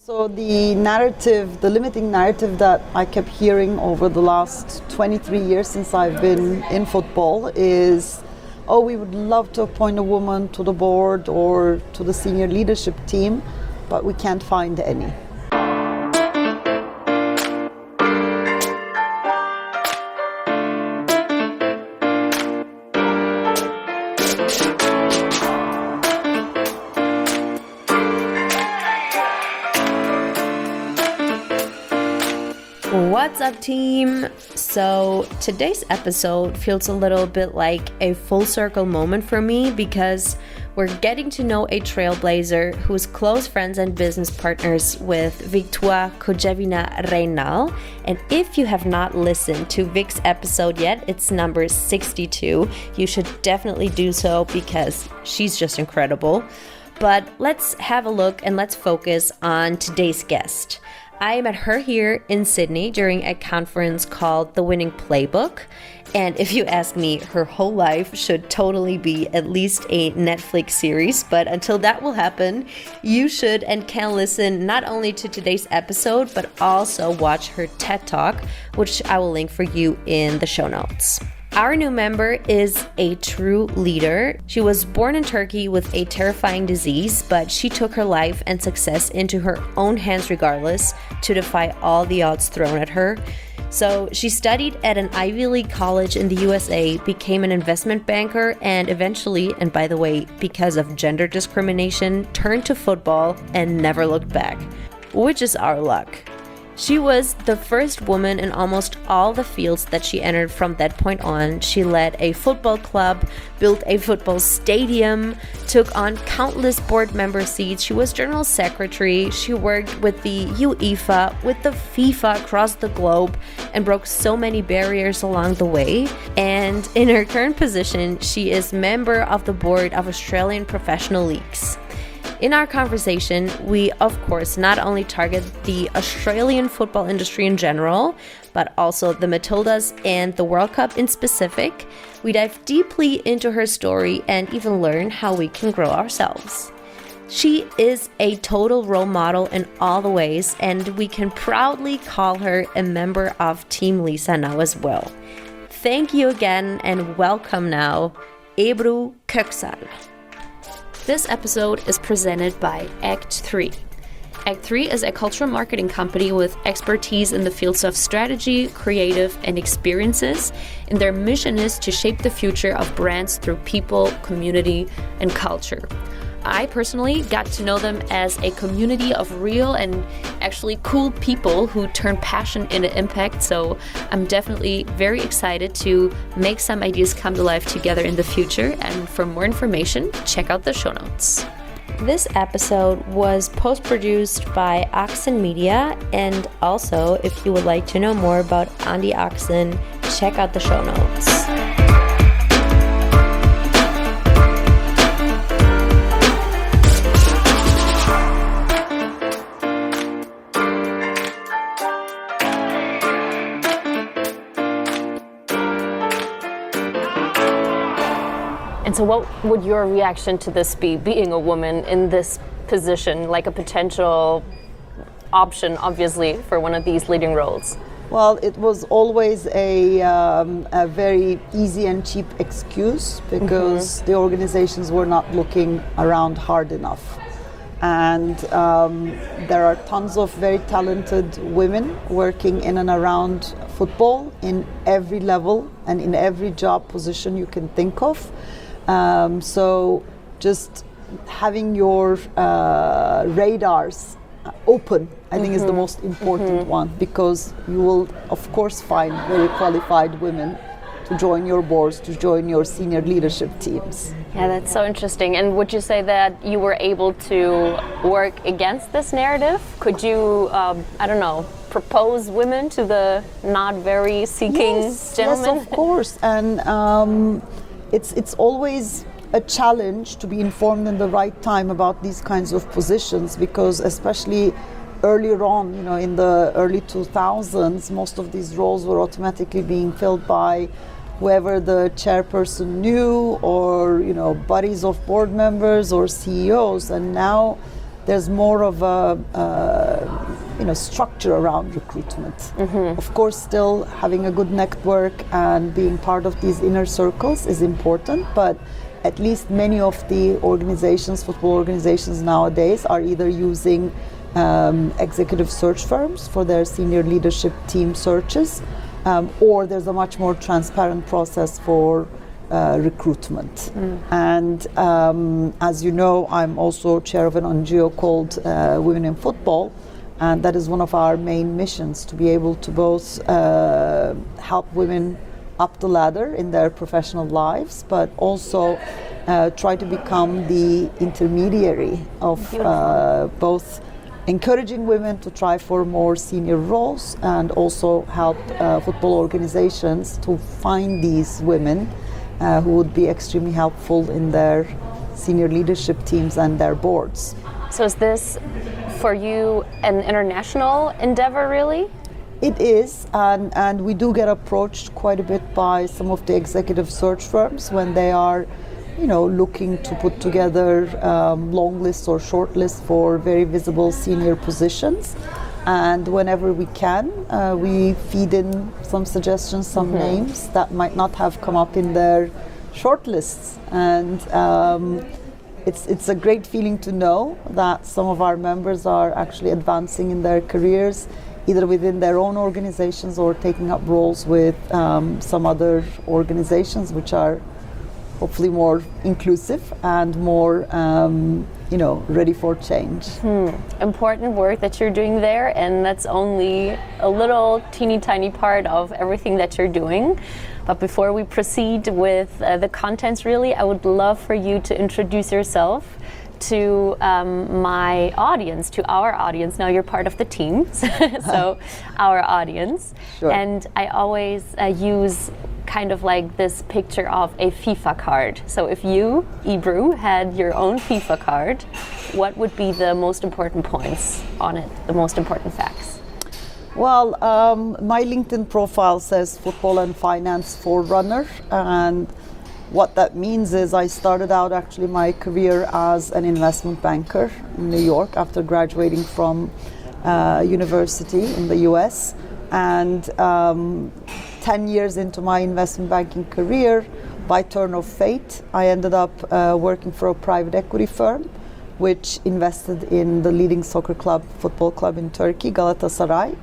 So the narrative, the limiting narrative that I kept hearing over the last 23 years since I've been in football is, oh, we would love to appoint a woman to the board or to the senior leadership team, but we can't find any. What's up, team? So today's episode feels a little bit like a full circle moment for me because we're getting to know a trailblazer who's close friends and business partners with Victoire Kojevina-Reynal. And if you have not listened to Vic's episode yet, it's number 62. You should definitely do so because she's just incredible. But let's have a look and let's focus on today's guest. I met her here in Sydney during a conference called The Winning Playbook. And if you ask me, her whole life should totally be at least a Netflix series. But until that will happen, you should and can listen not only to today's episode, but also watch her TED Talk, which I will link for you in the show notes. Our new member is a true leader. She was born in Turkey with a terrifying disease, but she took her life and success into her own hands regardless to defy all the odds thrown at her. So she studied at an Ivy League college in the USA, became an investment banker, and eventually, and by the way, because of gender discrimination, turned to football and never looked back, which is our luck. She was the first woman in almost all the fields that she entered from that point on. She led a football club, built a football stadium, took on countless board member seats. She was general secretary. She worked with the UEFA, with the FIFA across the globe, and broke so many barriers along the way. And in her current position, she is member of the board of Australian professional leagues. In our conversation, we, of course, not only target the Australian football industry in general, but also the Matildas and the World Cup in specific. We dive deeply into her story and even learn how we can grow ourselves. She is a total role model in all the ways, and we can proudly call her a member of Team Lisa now as well. Thank you again, and welcome now, Ebru Köksal. This episode is presented by Act 3. Act 3 is a cultural marketing company with expertise in the fields of strategy, creative, and experiences, and their mission is to shape the future of brands through people, community, and culture. I personally got to know them as a community of real and actually cool people who turn passion into impact, so I'm definitely very excited to make some ideas come to life together in the future, and for more information, check out the show notes. This episode was post-produced by Oxen Media, and also, if you would like to know more about Andy Oxen, check out the show notes. So what would your reaction to this be, being a woman in this position, like a potential option, obviously, for one of these leading roles? Well, it was always a very easy and cheap excuse because the organizations were not looking around hard enough. And there are tons of very talented women working in and around football in every level and in every job position you can think of. So just having your radars open, I think, is the most important one, because you will, of course, find very qualified women to join your boards, to join your senior leadership teams. Yeah, that's so interesting. And would you say that you were able to work against this narrative? Could you, propose women to the not very seeking gentlemen? Yes, of course. And it's always a challenge to be informed in the right time about these kinds of positions, because especially earlier on, in the early 2000s, most of these roles were automatically being filled by whoever the chairperson knew, or buddies of board members or CEOs. And now there's more of a structure around recruitment. Of course, still having a good network and being part of these inner circles is important, but at least many of the football organizations nowadays are either using executive search firms for their senior leadership team searches, or there's a much more transparent process for recruitment. And as you know, I'm also chair of an NGO called Women in Football, and that is one of our main missions, to be able to both help women up the ladder in their professional lives, but also try to become the intermediary of both encouraging women to try for more senior roles, and also help football organizations to find these women who would be extremely helpful in their senior leadership teams and their boards. So is this for you an international endeavor, really? It is, and we do get approached quite a bit by some of the executive search firms when they are, looking to put together long lists or short lists for very visible senior positions. And whenever we can, we feed in some suggestions, some names that might not have come up in their short lists. And it's a great feeling to know that some of our members are actually advancing in their careers, either within their own organizations or taking up roles with some other organizations which are hopefully more inclusive and more ready for change. Important work that you're doing there, and that's only a little teeny tiny part of everything that you're doing. But before we proceed with the contents, really, I would love for you to introduce yourself to my audience, to our audience. Now you're part of the team, so our audience. Sure. And I always use kind of like this picture of a FIFA card. So if you, Ebru, had your own FIFA card, what would be the most important points on it, the most important facts? Well, my LinkedIn profile says Football and Finance Forerunner, and what that means is I started out actually my career as an investment banker in New York after graduating from university in the US, and 10 years into my investment banking career, by turn of fate, I ended up working for a private equity firm which invested in the leading football club in Turkey, Galatasaray.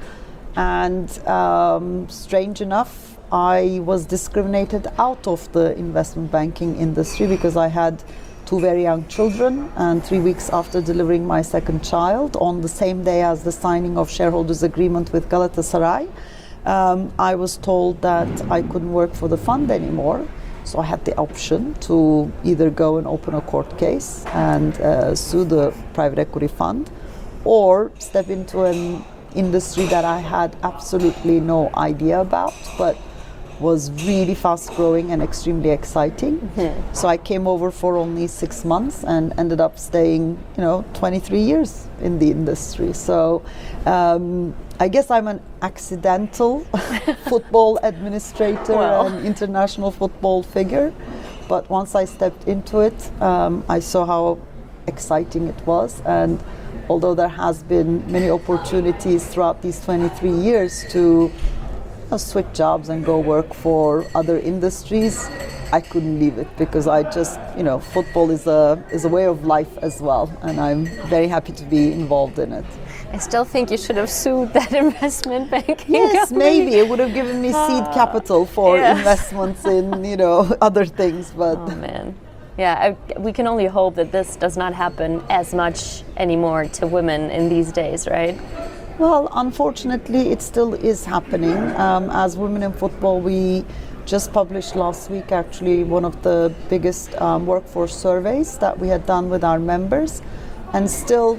And strange enough, I was discriminated out of the investment banking industry because I had 2 very young children, and 3 weeks after delivering my second child, on the same day as the signing of shareholders agreement with Galatasaray, I was told that I couldn't work for the fund anymore. So I had the option to either go and open a court case and sue the private equity fund, or step into an industry that I had absolutely no idea about, but was really fast growing and extremely exciting. So I came over for only 6 months and ended up staying 23 years in the industry. So I guess I'm an accidental football administrator and international football figure, but once I stepped into it, I saw how exciting it was. And although there has been many opportunities throughout these 23 years to switch jobs and go work for other industries, I couldn't leave it because I just, football is a way of life as well, and I'm very happy to be involved in it. I still think you should have sued that investment banking Yes, company. maybe it would have given me seed capital for investments in, other things, but. Oh man. Yeah, we can only hope that this does not happen as much anymore to women in these days, right? Well, unfortunately, it still is happening. As Women in Football, we just published last week actually one of the biggest workforce surveys that we had done with our members, and still,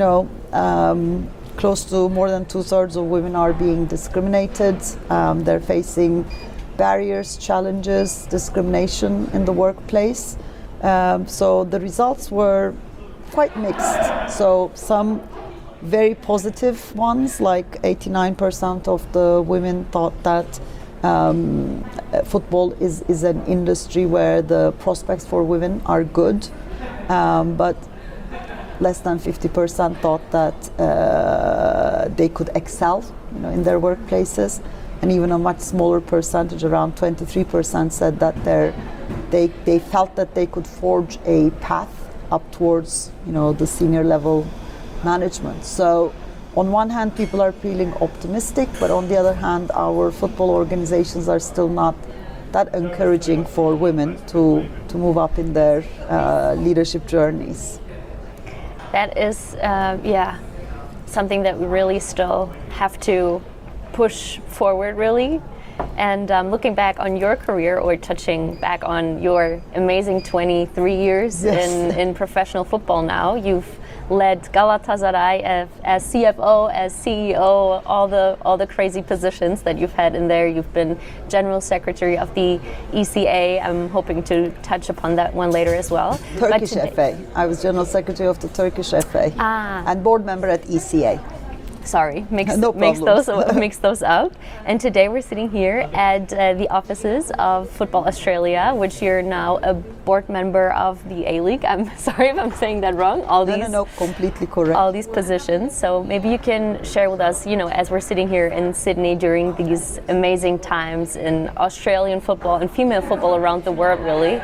close to more than 2/3 of women are being discriminated. They're facing barriers, challenges, discrimination in the workplace. So the results were quite mixed. So some very positive ones, like 89% of the women thought that football is an industry where the prospects for women are good, but less than 50% thought that they could excel, in their workplaces, and even a much smaller percentage, around 23%, said that they felt that they could forge a path up towards, the senior level management. So, on one hand, people are feeling optimistic, but on the other hand, our football organizations are still not that encouraging for women to move up in their leadership journeys. That is, something that we really still have to push forward, really. And looking back on your career, or touching back on your amazing 23 years in professional football now, you've led Galatasaray as CFO, as CEO, all the crazy positions that you've had in there. You've been General Secretary of the ECA. I'm hoping to touch upon that one later as well. Turkish FA. I was General Secretary of the Turkish FA and board member at ECA. Sorry, mix those up. And today we're sitting here at the offices of Football Australia, which you're now a board member of the A-League. I'm sorry if I'm saying that wrong. No, completely correct. All these positions. So maybe you can share with us, as we're sitting here in Sydney during these amazing times in Australian football and female football around the world, really.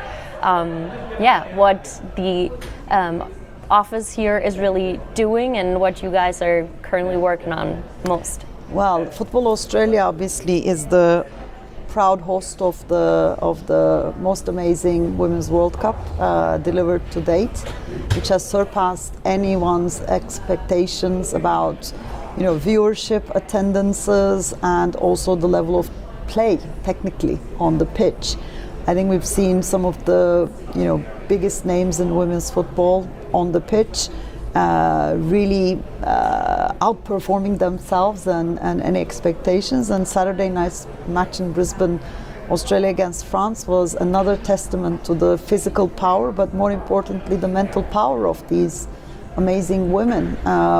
What the office here is really doing and what you guys are currently working on most. Well, Football Australia obviously is the proud host of the most amazing Women's World Cup delivered to date, which has surpassed anyone's expectations about viewership, attendances, and also the level of play technically on the pitch. I think we've seen some of the biggest names in women's football on the pitch, really outperforming themselves and any expectations. And Saturday night's match in Brisbane, Australia against France, was another testament to the physical power, but more importantly, the mental power of these amazing women.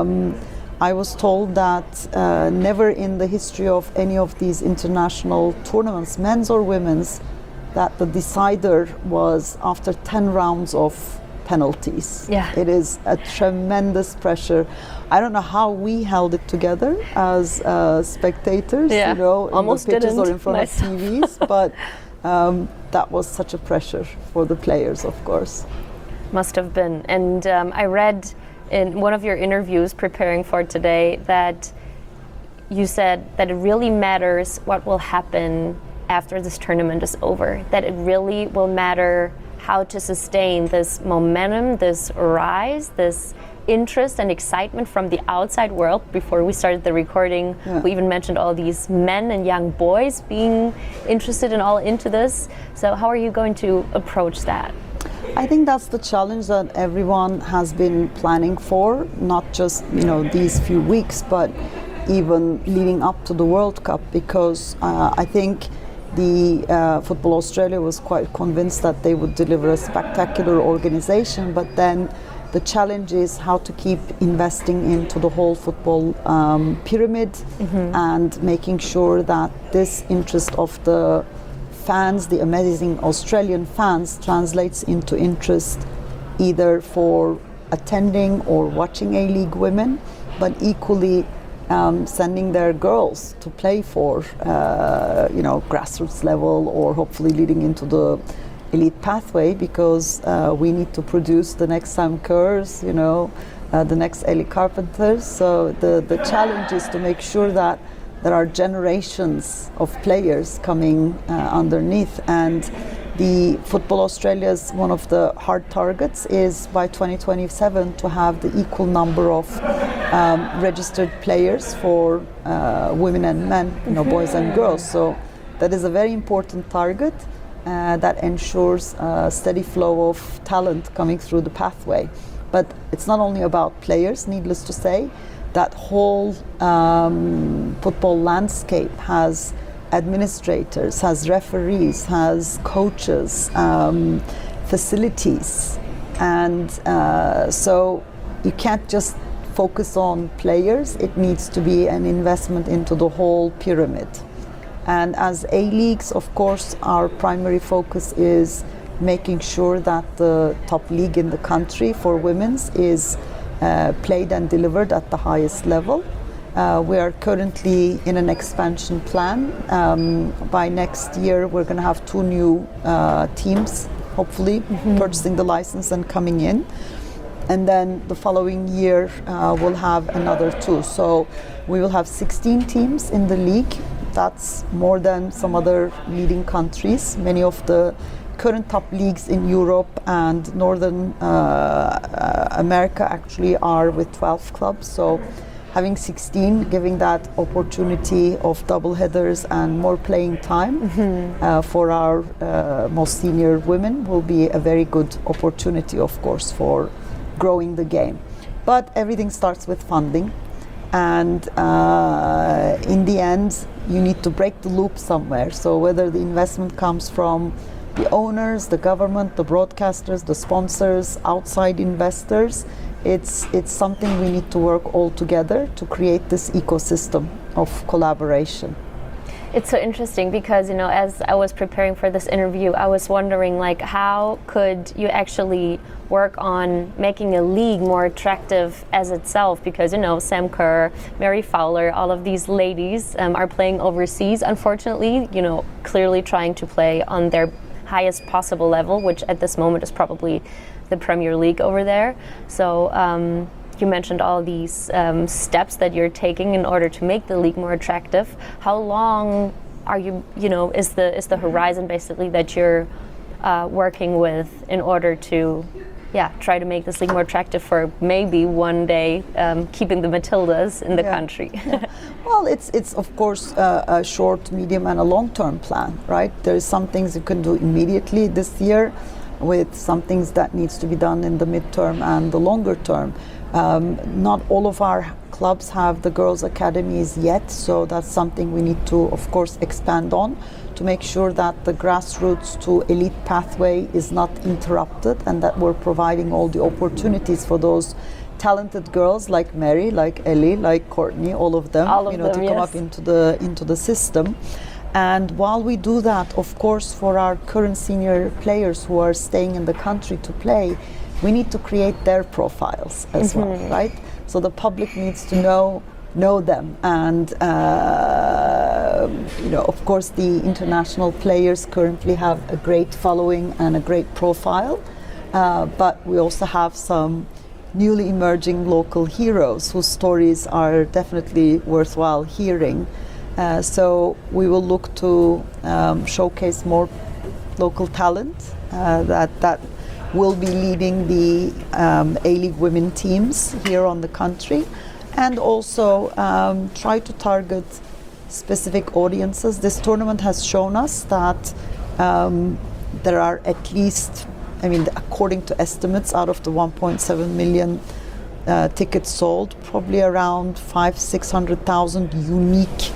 I was told that never in the history of any of these international tournaments, men's or women's, that the decider was after 10 rounds of penalties. Yeah. It is a tremendous pressure. I don't know how we held it together as spectators, in almost the pitches didn't or in front myself. of TVs, but that was such a pressure for the players, of course. Must have been. And I read in one of your interviews preparing for today that you said that it really matters what will happen after this tournament is over, that it really will matter how to sustain this momentum, this rise, this interest and excitement from the outside world. Before we started the recording, we even mentioned all these men and young boys being interested and all into this. So how are you going to approach that? I think that's the challenge that everyone has been planning for, not just these few weeks, but even leading up to the World Cup, because I think the Football Australia was quite convinced that they would deliver a spectacular organization, but then the challenge is how to keep investing into the whole football pyramid and making sure that this interest of the fans, the amazing Australian fans, translates into interest either for attending or watching A-League women, but equally sending their girls to play for grassroots level, or hopefully leading into the elite pathway, because we need to produce the next Sam Kerrs, the next Ellie Carpenters. So the challenge is to make sure that there are generations of players coming underneath. And the Football Australia's one of the hard targets is by 2027 to have the equal number of registered players for women and men, boys and girls. So that is a very important target that ensures a steady flow of talent coming through the pathway. But it's not only about players, needless to say. That whole football landscape has administrators, has referees, has coaches, facilities. And so you can't just focus on players, it needs to be an investment into the whole pyramid. And as A-Leagues, of course, our primary focus is making sure that the top league in the country for women's is played and delivered at the highest level. We are currently in an expansion plan. By next year, we're going to have 2 new teams, hopefully, purchasing the license and coming in. And then the following year, we'll have another 2. So we will have 16 teams in the league. That's more than some other leading countries. Many of the current top leagues in Europe and Northern America actually are with 12 clubs. So having 16, giving that opportunity of double headers and more playing time for our most senior women will be a very good opportunity, of course, for growing the game. But everything starts with funding. And in the end, you need to break the loop somewhere. So whether the investment comes from the owners, the government, the broadcasters, the sponsors, outside investors, it's something we need to work all together to create this ecosystem of collaboration. It's so interesting because, as I was preparing for this interview, I was wondering, how could you actually work on making a league more attractive as itself? Because, Sam Kerr, Mary Fowler, all of these ladies are playing overseas, unfortunately, clearly trying to play on their highest possible level, which at this moment is probably the Premier League over there. So you mentioned all these steps that you're taking in order to make the league more attractive. How long are you, is the horizon basically that you're working with in order to try to make this league more attractive for maybe one day keeping the Matildas in the country? Well, it's of course a short, medium and a long-term plan, right? There's some things you can do immediately this year with some things that needs to be done in the midterm and the longer term. Not all of our clubs have the girls' academies yet, so that's something we need to, of course, expand on to make sure that the grassroots to elite pathway is not interrupted and that we're providing all the opportunities for those talented girls like Mary, like Ellie, like Courtney, all of them, to come up into the system. And while we do that, of course, for our current senior players who are staying in the country to play, we need to create their profiles as well, right? So the public needs to know them, and of course, the international players currently have a great following and a great profile, but we also have some newly emerging local heroes whose stories are definitely worthwhile hearing. So we will look to showcase more local talent that will be leading the A-League women teams here on the country, and also try to target specific audiences. This tournament has shown us that there are at least, according to estimates, out of the 1.7 million tickets sold, probably around 500,000-600,000 unique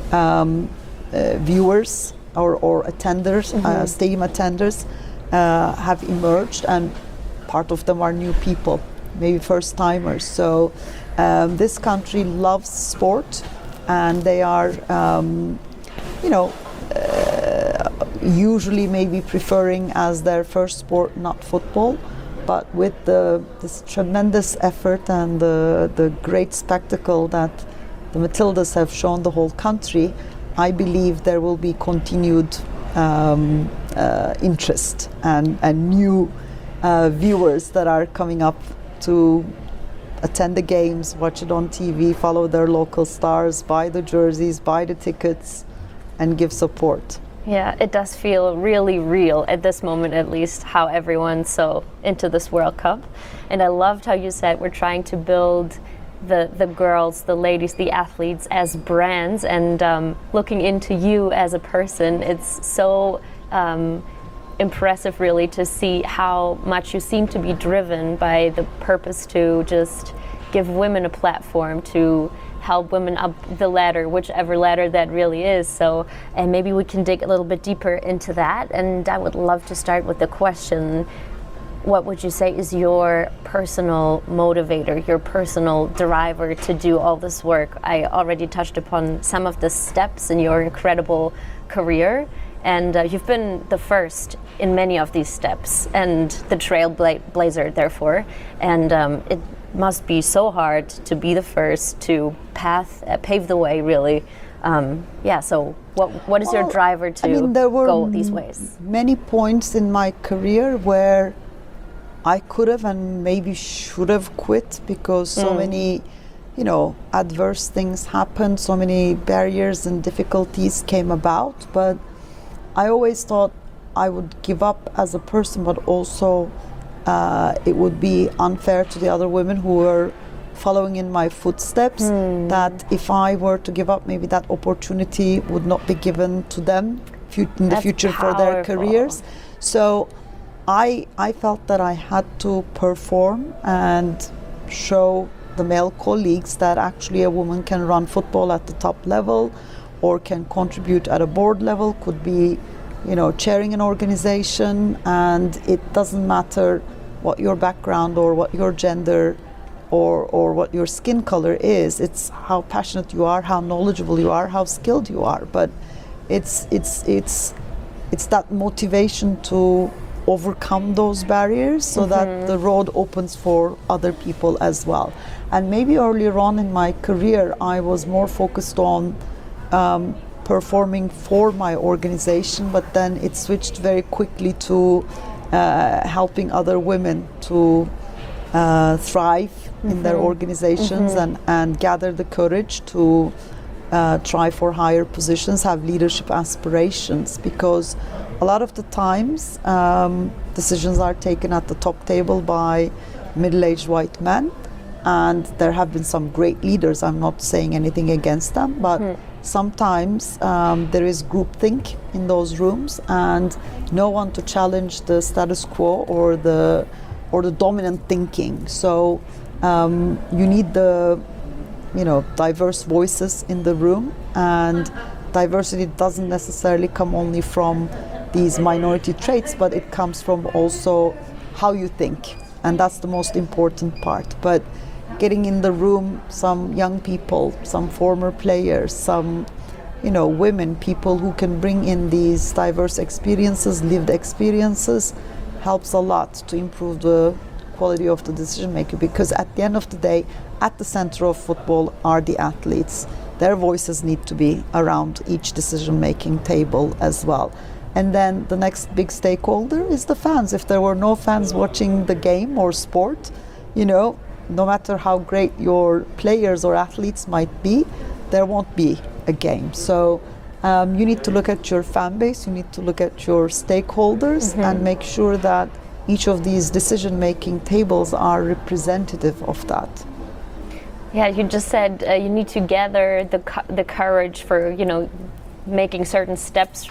viewers or attenders, stadium attenders have emerged, and part of them are new people, maybe first timers. So this country loves sport, and they are usually maybe preferring as their first sport not football, but with this tremendous effort and the great spectacle that the Matildas have shown the whole country, I believe there will be continued interest and new viewers that are coming up to attend the games, watch it on TV, follow their local stars, buy the jerseys, buy the tickets, and give support. Yeah, it does feel really real at this moment, at least, how everyone's so into this World Cup. And I loved how you said we're trying to build the girls, the ladies, the athletes as brands, and looking into you as a person, it's so impressive really to see how much you seem to be driven by the purpose to just give women a platform, to help women up the ladder, whichever ladder that really is. So, and maybe we can dig a little bit deeper into that, and I would love to start with the question, what would you say is your personal motivator, your personal driver to do all this work? I already touched upon some of the steps in your incredible career, and you've been the first in many of these steps, and the trailblazer, therefore. And must be so hard to be the first to pave the way, really. So what is your driver to there were go these ways? many points in my career where I could have and maybe should have quit because so many, adverse things happened, so many barriers and difficulties came about. But I always thought I would give up as a person, but also it would be unfair to the other women who were following in my footsteps, that if I were to give up, maybe that opportunity would not be given to them in the future for their careers. So I felt that I had to perform and show the male colleagues that actually a woman can run football at the top level or can contribute at a board level, could be chairing an organization, and it doesn't matter what your background or what your gender or what your skin color is. It's how passionate you are, how knowledgeable you are, how skilled you are. But it's that motivation to overcome those barriers so that the road opens for other people as well. And maybe earlier on in my career, I was more focused on performing for my organization, but then it switched very quickly to helping other women to thrive in their organizations and gather the courage to try for higher positions, have leadership aspirations, because a lot of the times decisions are taken at the top table by middle-aged white men, and there have been some great leaders. I'm not saying anything against them, but sometimes there is groupthink in those rooms and no one to challenge the status quo or the dominant thinking. So you need the diverse voices in the room, and diversity doesn't necessarily come only from these minority traits, but it comes from also how you think, and that's the most important part. But getting in the room some young people, some former players, some women, people who can bring in these diverse experiences, lived experiences, helps a lot to improve the quality of the decision maker, because at the end of the day, at the center of football are the athletes. Their voices need to be around each decision making table as well. And then the next big stakeholder is the fans. If there were no fans watching the game or sport, no matter how great your players or athletes might be, there won't be a game. So you need to look at your fan base, you need to look at your stakeholders and make sure that each of these decision-making tables are representative of that. Yeah, you just said you need to gather the courage for making certain steps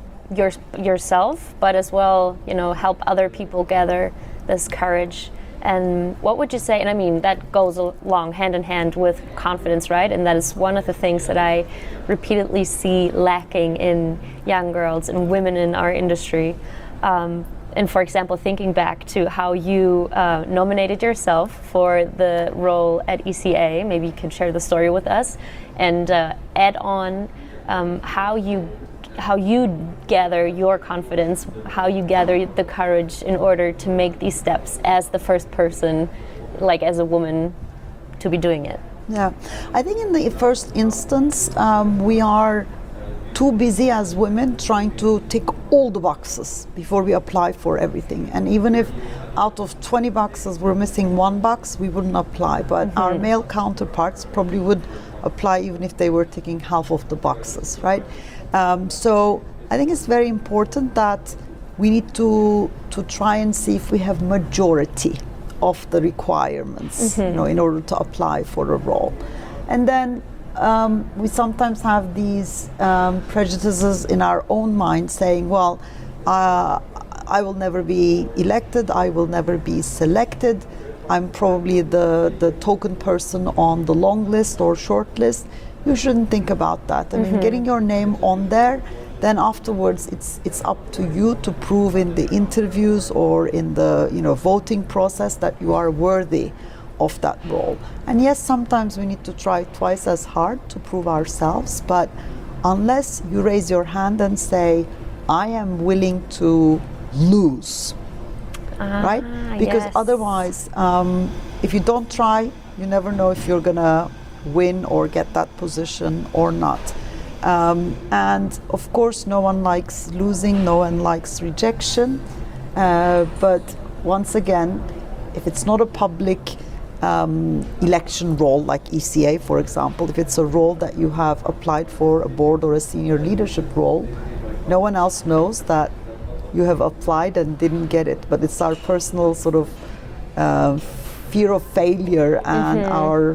yourself, but as well help other people gather this courage. And what would you say, and I mean that goes along hand in hand with confidence, right? And that is one of the things that I repeatedly see lacking in young girls and women in our industry. And for example, thinking back to how you nominated yourself for the role at ECA, maybe you can share the story with us and add on how you gather your confidence, how you gather the courage in order to make these steps as the first person, like as a woman, to be doing it. Yeah, I think in the first instance, we are too busy as women trying to tick all the boxes before we apply for everything. And even if out of 20 boxes we're missing one box, we wouldn't apply. But our male counterparts probably would apply even if they were ticking half of the boxes, right? So I think it's very important that we need to try and see if we have majority of the requirements, in order to apply for a role. And then we sometimes have these prejudices in our own mind saying, well, I will never be elected, I will never be selected, I'm probably the token person on the long list or short list. You shouldn't think about that. I mean, getting your name on there, then afterwards it's up to you to prove in the interviews or in the voting process that you are worthy of that role. And yes, sometimes we need to try twice as hard to prove ourselves, but unless you raise your hand and say, I am willing to lose, right? Because otherwise if you don't try, you never know if you're gonna win or get that position or not. And of course, no one likes losing, no one likes rejection. But once again, if it's not a public election role like ECA, for example, if it's a role that you have applied for, a board or a senior leadership role, no one else knows that you have applied and didn't get it. But it's our personal sort of fear of failure, and our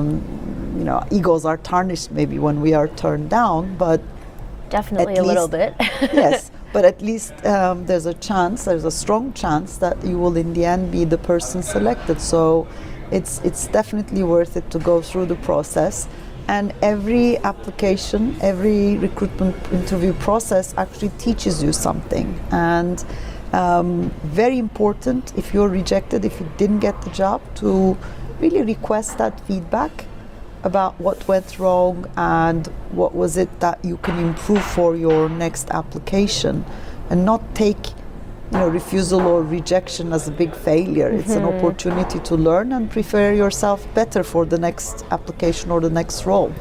egos are tarnished maybe when we are turned down. But Definitely a little bit. Yes, but at least there's a strong chance that you will in the end be the person selected. So it's definitely worth it to go through the process. And every application, every recruitment interview process actually teaches you something. And very important, if you're rejected, if you didn't get the job, to really request that feedback about what went wrong and what was it that you can improve for your next application, and not take refusal or rejection as a big failure. It's an opportunity to learn and prepare yourself better for the next application or the next role.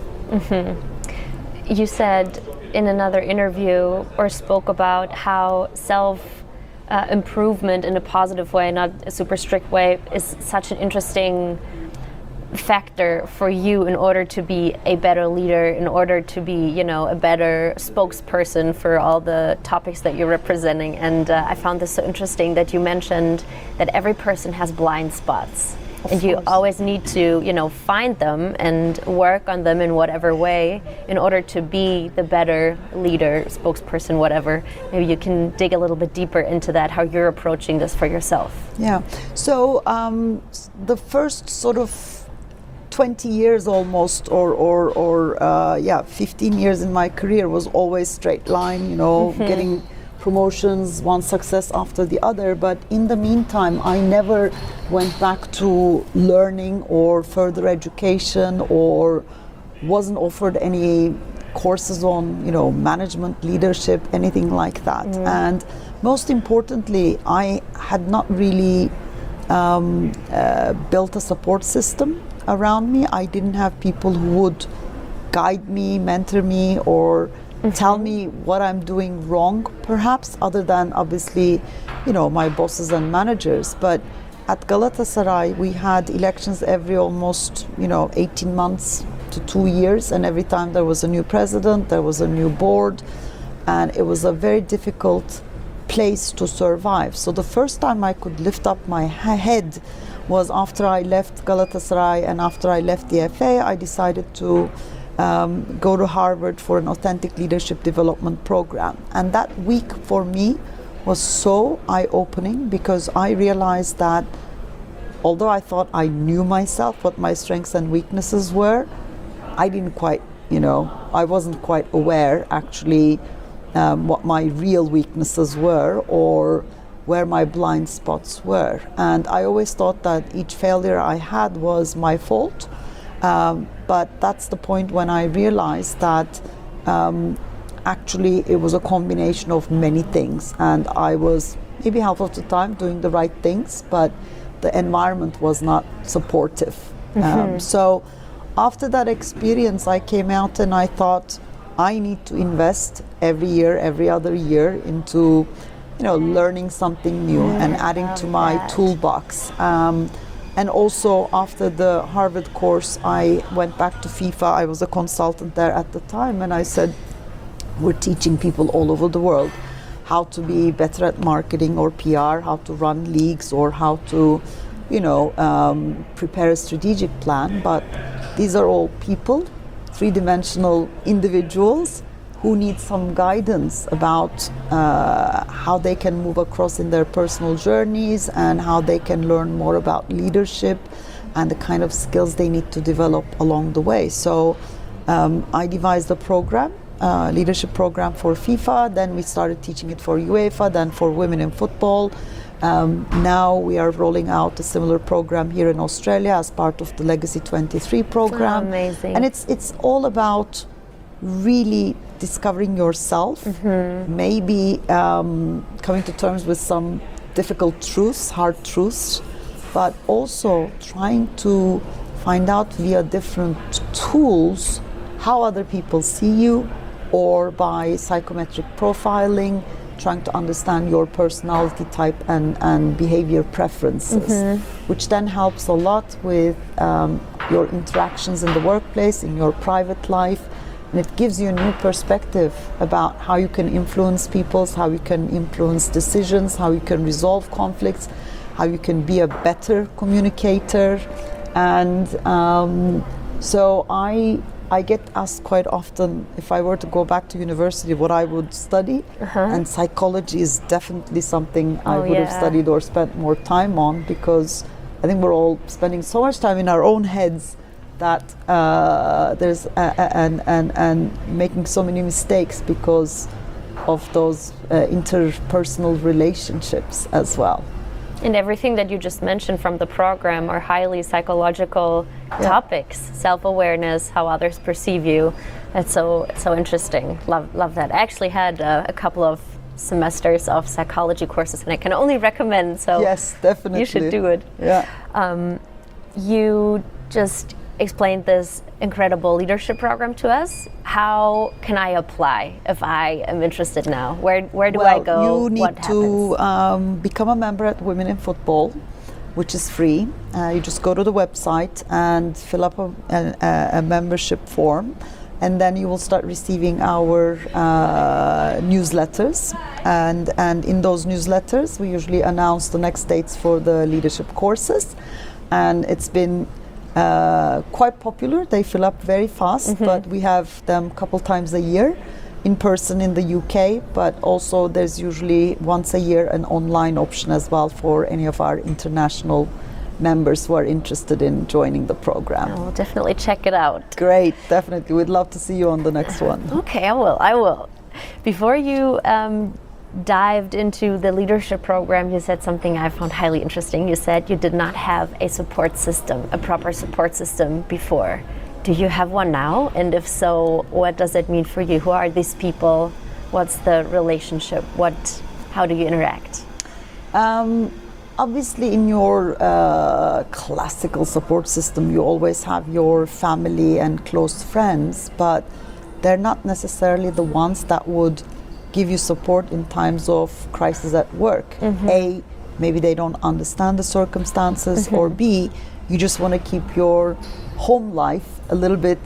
You said in another interview or spoke about how self-improvement in a positive way, not a super strict way, is such an interesting factor for you in order to be a better leader, in order to be, a better spokesperson for all the topics that you're representing. And I found this so interesting that you mentioned that every person has blind spots. And you always need to, find them and work on them in whatever way in order to be the better leader, spokesperson, whatever. Maybe you can dig a little bit deeper into that, how you're approaching this for yourself. Yeah. So the first sort of 20 years almost, or 15 years in my career was always straight line, getting promotions, one success after the other. But in the meantime, I never went back to learning or further education, or wasn't offered any courses on, management, leadership, anything like that. And most importantly, I had not really built a support system around me. I didn't have people who would guide me, mentor me, or tell me what I'm doing wrong, perhaps, other than obviously, my bosses and managers. But at Galatasaray, we had elections every almost, 18 months to 2 years, and every time there was a new president, there was a new board, and it was a very difficult place to survive. So the first time I could lift up my head was after I left Galatasaray, and after I left the FA, I decided to go to Harvard for an authentic leadership development program. And that week for me was so eye-opening, because I realized that although I thought I knew myself, what my strengths and weaknesses were, I didn't quite, I wasn't quite aware actually what my real weaknesses were, or where my blind spots were. And I always thought that each failure I had was my fault. But that's the point when I realized that actually it was a combination of many things, and I was maybe half of the time doing the right things, but the environment was not supportive. So after that experience, I came out and I thought I need to invest every year, every other year into learning something new and adding to my toolbox. And also after the Harvard course, I went back to FIFA. I was a consultant there at the time, and I said, we're teaching people all over the world how to be better at marketing or PR, how to run leagues, or how to, prepare a strategic plan. But these are all people, three-dimensional individuals who need some guidance about how they can move across in their personal journeys, and how they can learn more about leadership and the kind of skills they need to develop along the way. So I devised a program, leadership program for FIFA. Then we started teaching it for UEFA, then for women in football. Now we are rolling out a similar program here in Australia as part of the Legacy 23 program. Oh, amazing. And it's all about really discovering yourself, maybe coming to terms with some difficult truths, hard truths, but also trying to find out via different tools how other people see you, or by psychometric profiling, trying to understand your personality type and behavior preferences, which then helps a lot with your interactions in the workplace, in your private life, and it gives you a new perspective about how you can influence people, how you can influence decisions, how you can resolve conflicts, how you can be a better communicator. And so I get asked quite often, if I were to go back to university, what I would study, and psychology is definitely something I would have studied or spent more time on, because I think we're all spending so much time in our own heads that there's and making so many mistakes because of those interpersonal relationships as well. And everything that you just mentioned from the program are highly psychological topics, self-awareness, how others perceive you. That's so interesting. Love that. I actually had a couple of semesters of psychology courses, and I can only recommend. So yes, definitely, you should do it. Yeah. You just explained this incredible leadership program to us. How can I apply if I am interested now? Where do I go? You need to become a member at Women in Football, which is free. You just go to the website and fill up a membership form, and then you will start receiving our newsletters. And in those newsletters, we usually announce the next dates for the leadership courses. And it's been quite popular. They fill up very fast, but we have them a couple times a year in person in the UK, but also there's usually once a year an online option as well for any of our international members who are interested in joining the program. I'll definitely check it out. Great, definitely. We'd love to see you on the next one. Okay, I will. Before you dived into the leadership program, you said something I found highly interesting. You said you did not have a support system, a proper support system before. Do you have one now? And if so, what does it mean for you? Who are these people? What's the relationship? How do you interact? Obviously, in your classical support system, you always have your family and close friends, but they're not necessarily the ones that would give you support in times of crisis at work. A, maybe they don't understand the circumstances, or B, you just want to keep your home life a little bit,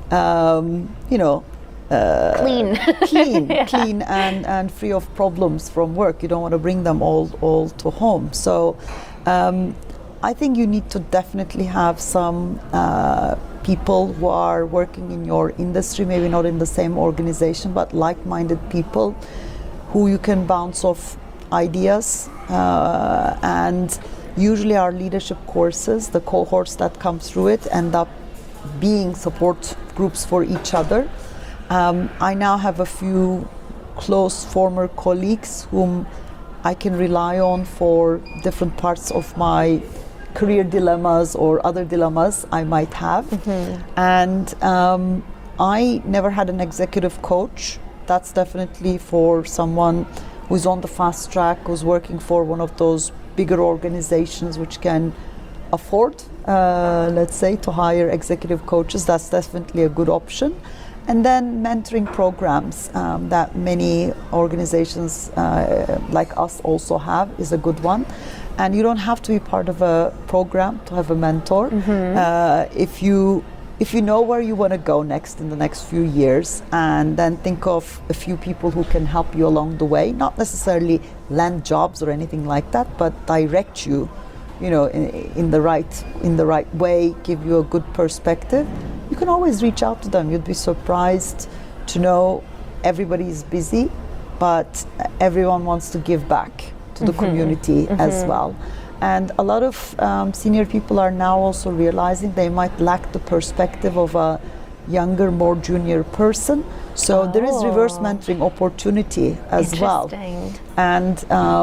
clean and free of problems from work. You don't want to bring them all to home. So I think you need to definitely have some people who are working in your industry, maybe not in the same organization, but like-minded people who you can bounce off ideas. And usually our leadership courses, the cohorts that come through it, end up being support groups for each other. I now have a few close former colleagues whom I can rely on for different parts of my career dilemmas or other dilemmas I might have. And I never had an executive coach. That's definitely for someone who's on the fast track, who's working for one of those bigger organizations which can afford, let's say, to hire executive coaches. That's definitely a good option. And then mentoring programs that many organizations like us also have is a good one. And you don't have to be part of a program to have a mentor. If you know where you want to go next in the next few years, and then think of a few people who can help you along the way, not necessarily land jobs or anything like that, but direct you, in the right way, give you a good perspective, you can always reach out to them. You'd be surprised to know everybody is busy, but everyone wants to give back to the community as well. And a lot of senior people are now also realizing they might lack the perspective of a younger, more junior person. So there is reverse mentoring opportunity as well. And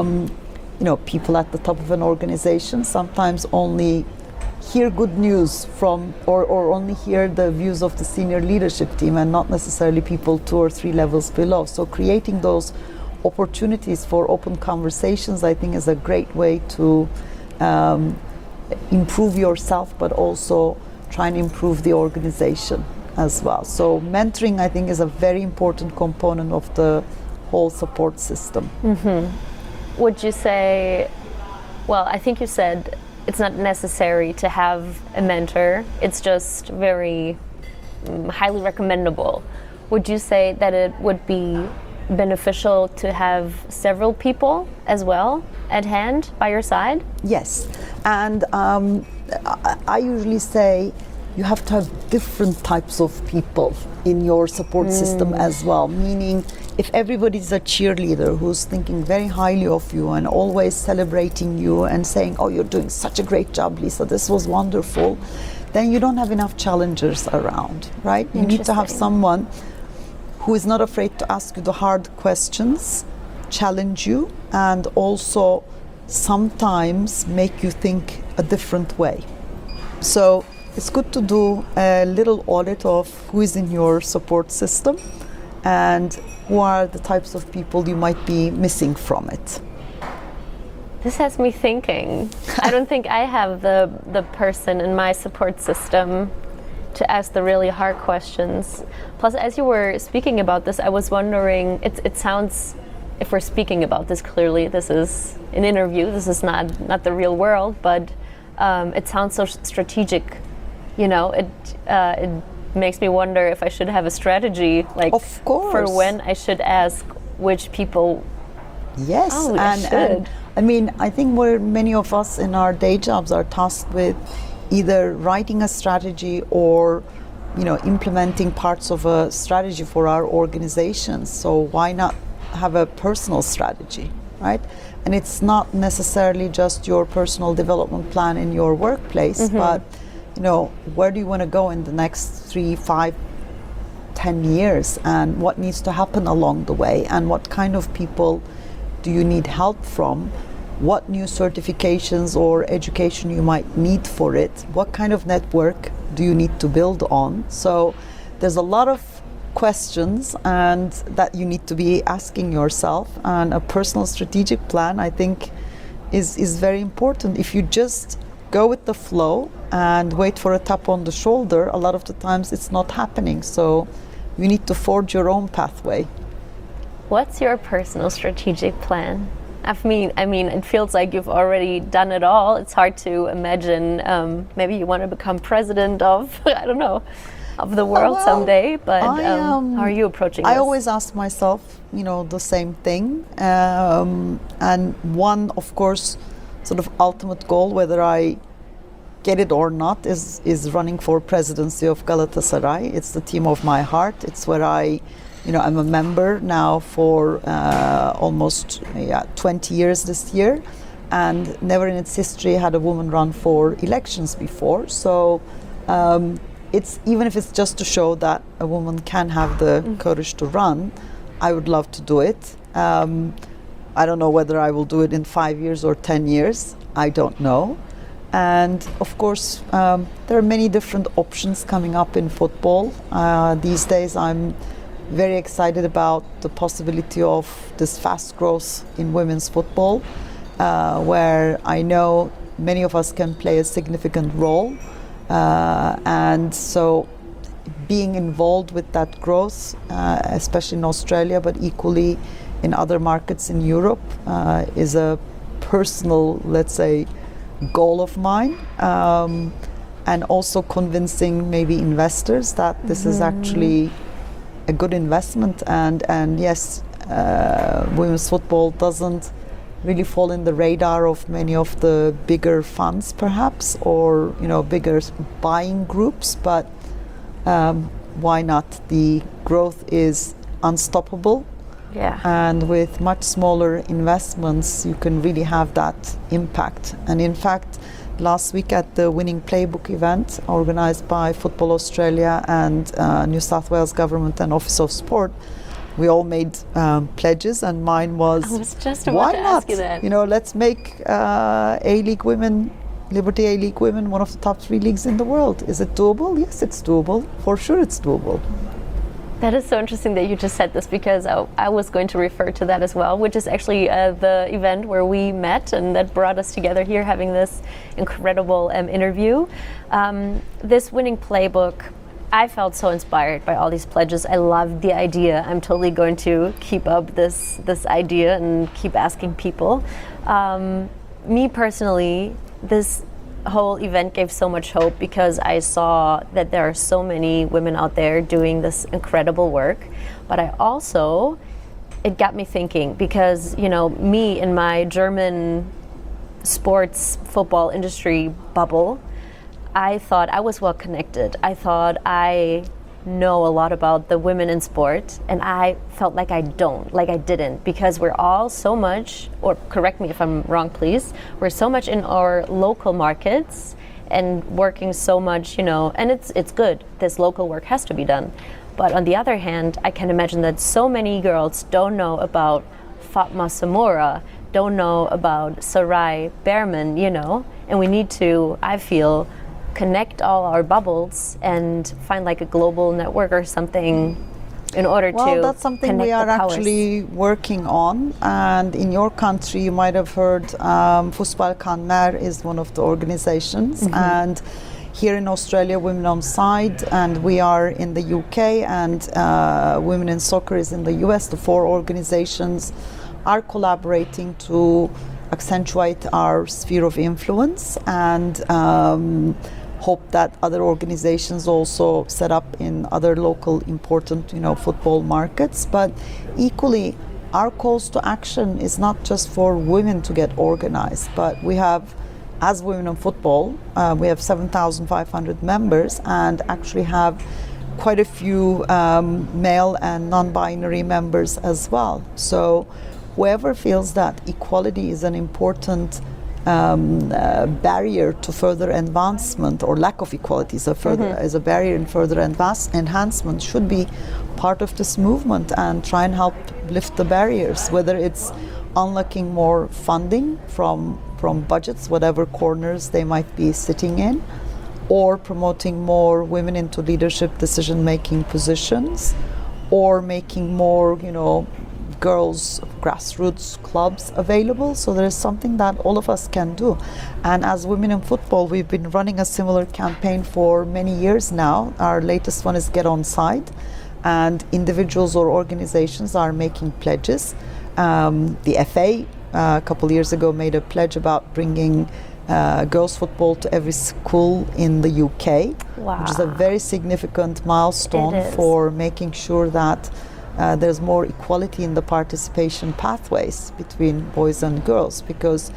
people at the top of an organization sometimes only hear good news from or only hear the views of the senior leadership team and not necessarily people 2 or 3 levels below. So creating those opportunities for open conversations, I think, is a great way to improve yourself, but also try and improve the organization as well. So mentoring, I think, is a very important component of the whole support system. Would you say, well, I think you said it's not necessary to have a mentor, it's just very highly recommendable. Would you say that it would be beneficial to have several people as well at hand by your side? Yes, and I usually say you have to have different types of people in your support system as well, meaning if everybody's a cheerleader who's thinking very highly of you and always celebrating you and saying, oh, you're doing such a great job, Lisa, this was wonderful, then you don't have enough challengers around, right? You need to have someone who is not afraid to ask you the hard questions, challenge you, and also sometimes make you think a different way. So it's good to do a little audit of who is in your support system and who are the types of people you might be missing from it. This has me thinking. I don't think I have the person in my support system to ask the really hard questions. Plus, as you were speaking about this, I was wondering, it sounds, if we're speaking about this clearly, this is an interview, this is not the real world, but it sounds so strategic. You know, it makes me wonder if I should have a strategy, like, of course, for when I should ask which people. Yes, and I mean, I think where many of us in our day jobs are tasked with either writing a strategy or, you know, implementing parts of a strategy for our organizations. So why not have a personal strategy, right? And it's not necessarily just your personal development plan in your workplace, but you know, where do you want to go in the next 3, 5, 10 years, and what needs to happen along the way, and what kind of people do you need help from, what new certifications or education you might need for it, what kind of network do you need to build on. So there's a lot of questions and that you need to be asking yourself, and a personal strategic plan, I think, is very important. If you just go with the flow and wait for a tap on the shoulder, a lot of the times it's not happening. So you need to forge your own pathway. What's your personal strategic plan? I mean, it feels like you've already done it all. It's hard to imagine. Maybe you want to become president of, I don't know, of the world someday. But how are you approaching this? I always ask myself, you know, the same thing. And one, of course, sort of ultimate goal, whether I get it or not, is running for presidency of Galatasaray. It's the team of my heart. It's where I'm a member now for almost 20 years this year, and never in its history had a woman run for elections before. So it's, even if it's just to show that a woman can have the courage to run, I would love to do it. I don't know whether I will do it in 5 years or 10 years. I don't know. And of course, there are many different options coming up in football. These days, I'm very excited about the possibility of this fast growth in women's football, where I know many of us can play a significant role. And so being involved with that growth, especially in Australia, but equally in other markets in Europe, is a personal, let's say, goal of mine. And also convincing maybe investors that this is actually a good investment, and yes, women's football doesn't really fall in the radar of many of the bigger funds perhaps, or bigger buying groups, but why not? The growth is unstoppable, and with much smaller investments you can really have that impact. And in fact, last week at the Winning Playbook event organized by Football Australia and New South Wales Government and Office of Sport, we all made pledges, and mine was, I was just about to ask you that. Let's make A-League Women, Liberty A-League Women, one of the top 3 leagues in the world. Is it doable? Yes, it's doable. For sure it's doable. That is so interesting that you just said this, because I was going to refer to that as well, which is actually the event where we met and that brought us together here having this incredible interview. This winning playbook, I felt so inspired by all these pledges. I loved the idea. I'm totally going to keep up this idea and keep asking people. Me personally, this whole event gave so much hope because I saw that there are so many women out there doing this incredible work. But it got me thinking, because, you know, me in my German sports football industry bubble, I thought I was well connected. I thought I know a lot about the women in sport, and I felt like I didn't, because we're all so much, or correct me if I'm wrong please, we're so much in our local markets and working so much, you know, and it's good, this local work has to be done. But on the other hand, I can imagine that so many girls don't know about Fatma Samora, don't know about Sarai Berman, you know, and we need to, I feel, connect all our bubbles and find like a global network or something in order to Well, that's something we are actually working on. And in your country, you might have heard Fotballkanner is one of the organizations. And here in Australia, Women on Side, and we are in the UK, and Women in Soccer is in the US. The four organizations are collaborating to accentuate our sphere of influence, and hope that other organizations also set up in other local important, you know, football markets. But equally, our calls to action is not just for women to get organized, but we have, as Women in Football, we have 7,500 members and actually have quite a few male and non-binary members as well. So whoever feels that equality is an important barrier to further advancement, or lack of equality is a barrier in further enhancement, should be part of this movement and try and help lift the barriers, whether it's unlocking more funding from budgets, whatever corners they might be sitting in, or promoting more women into leadership decision-making positions, or making more, you know, girls grassroots clubs available. So there is something that all of us can do. And as Women in Football, we've been running a similar campaign for many years now. Our latest one is Get On Side, and individuals or organizations are making pledges. The FA a couple of years ago made a pledge about bringing girls football to every school in the UK, which is a very significant milestone for making sure that there's more equality in the participation pathways between boys and girls, because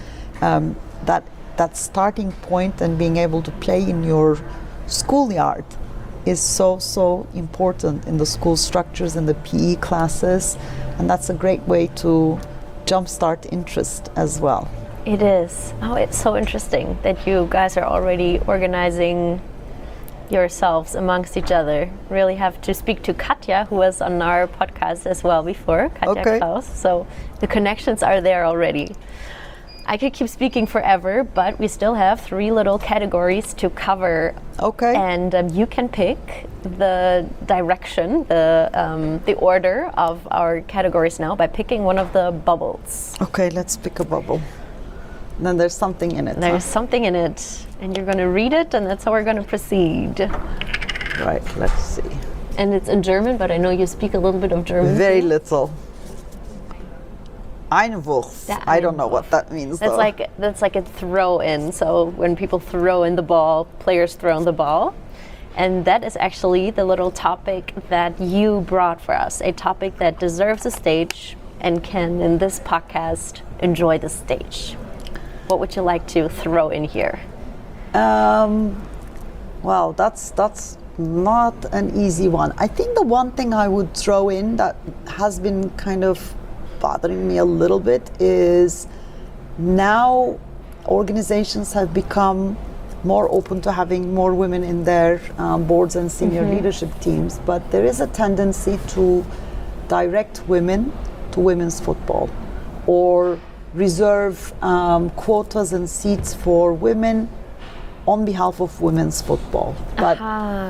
that starting point and being able to play in your schoolyard is so important in the school structures and the PE classes, and that's a great way to jumpstart interest as well. It is. Oh, it's so interesting that you guys are already organizing yourselves amongst each other. Really have to speak to Katja, who was on our podcast as well before, Katja Klaus. So the connections are there already. I could keep speaking forever, but we still have 3 little categories to cover. Okay. And you can pick the direction, the order of our categories now by picking one of the bubbles. Okay, let's pick a bubble. Then there's something in it. There's something in it, and you're going to read it, and that's how we're going to proceed. Right, let's see. And it's in German, but I know you speak a little bit of German. Very little. Einwurf. I don't know what that means. That's like a throw in. So when people throw in the ball, players throw in the ball. And that is actually the little topic that you brought for us, a topic that deserves a stage and can, in this podcast, enjoy the stage. What would you like to throw in here? Well, that's not an easy one. I think the one thing I would throw in that has been kind of bothering me a little bit is now organizations have become more open to having more women in their boards and senior leadership teams, but there is a tendency to direct women to women's football, or reserve quotas and seats for women on behalf of women's football. But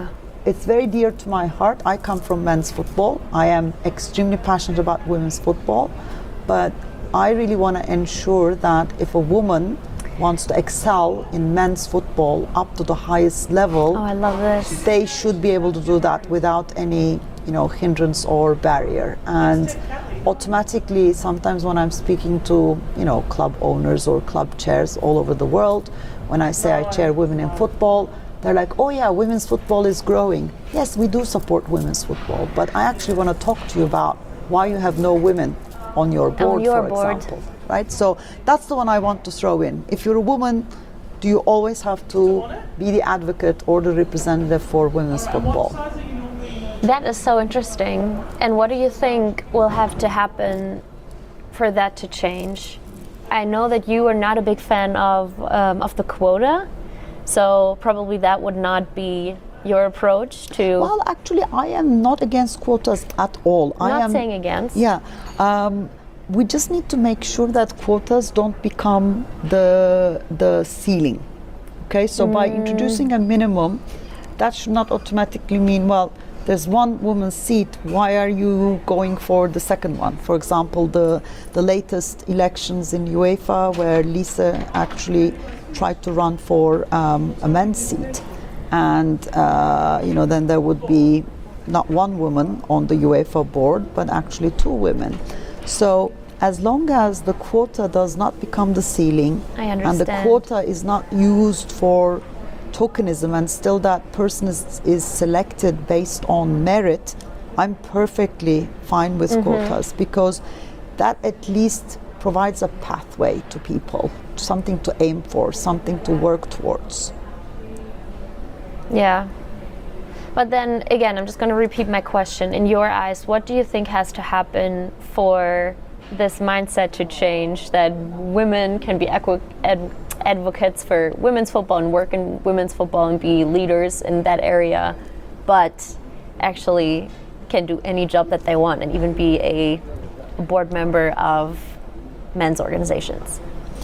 it's very dear to my heart. I come from men's football. I am extremely passionate about women's football, but I really want to ensure that if a woman wants to excel in men's football up to the highest level, Oh, I love this. they should be able to do that without any, hindrance or barrier. And automatically, sometimes when I'm speaking to, club owners or club chairs all over the world, when I say I chair women in football, they're like, oh yeah, women's football is growing. Yes, we do support women's football, but I actually want to talk to you about why you have no women on your board, for example. Right? So that's the one I want to throw in. If you're a woman, do you always have to be the advocate or the representative for women's football? That is so interesting. And what do you think will have to happen for that to change? I know that you are not a big fan of the quota, so probably that would not be your approach to. Well, actually, I am not against quotas at all. I Not am saying against. Yeah. We just need to make sure that quotas don't become the ceiling. Okay, so by introducing a minimum, that should not automatically mean, well, there's one woman's seat, why are you going for the second one? For example, the latest elections in UEFA, where Lisa actually tried to run for a men's seat. And, then there would be not one woman on the UEFA board, but actually two women. So as long as the quota does not become the ceiling, I and the understand. quota is not used for tokenism and still that person is selected based on merit, I'm perfectly fine with quotas, because that at least provides a pathway to people, something to aim for, something to work towards. Yeah. But then again, I'm just going to repeat my question. In your eyes, what do you think has to happen for this mindset to change, that women can be advocates for women's football and work in women's football and be leaders in that area, but actually can do any job that they want and even be a board member of men's organizations?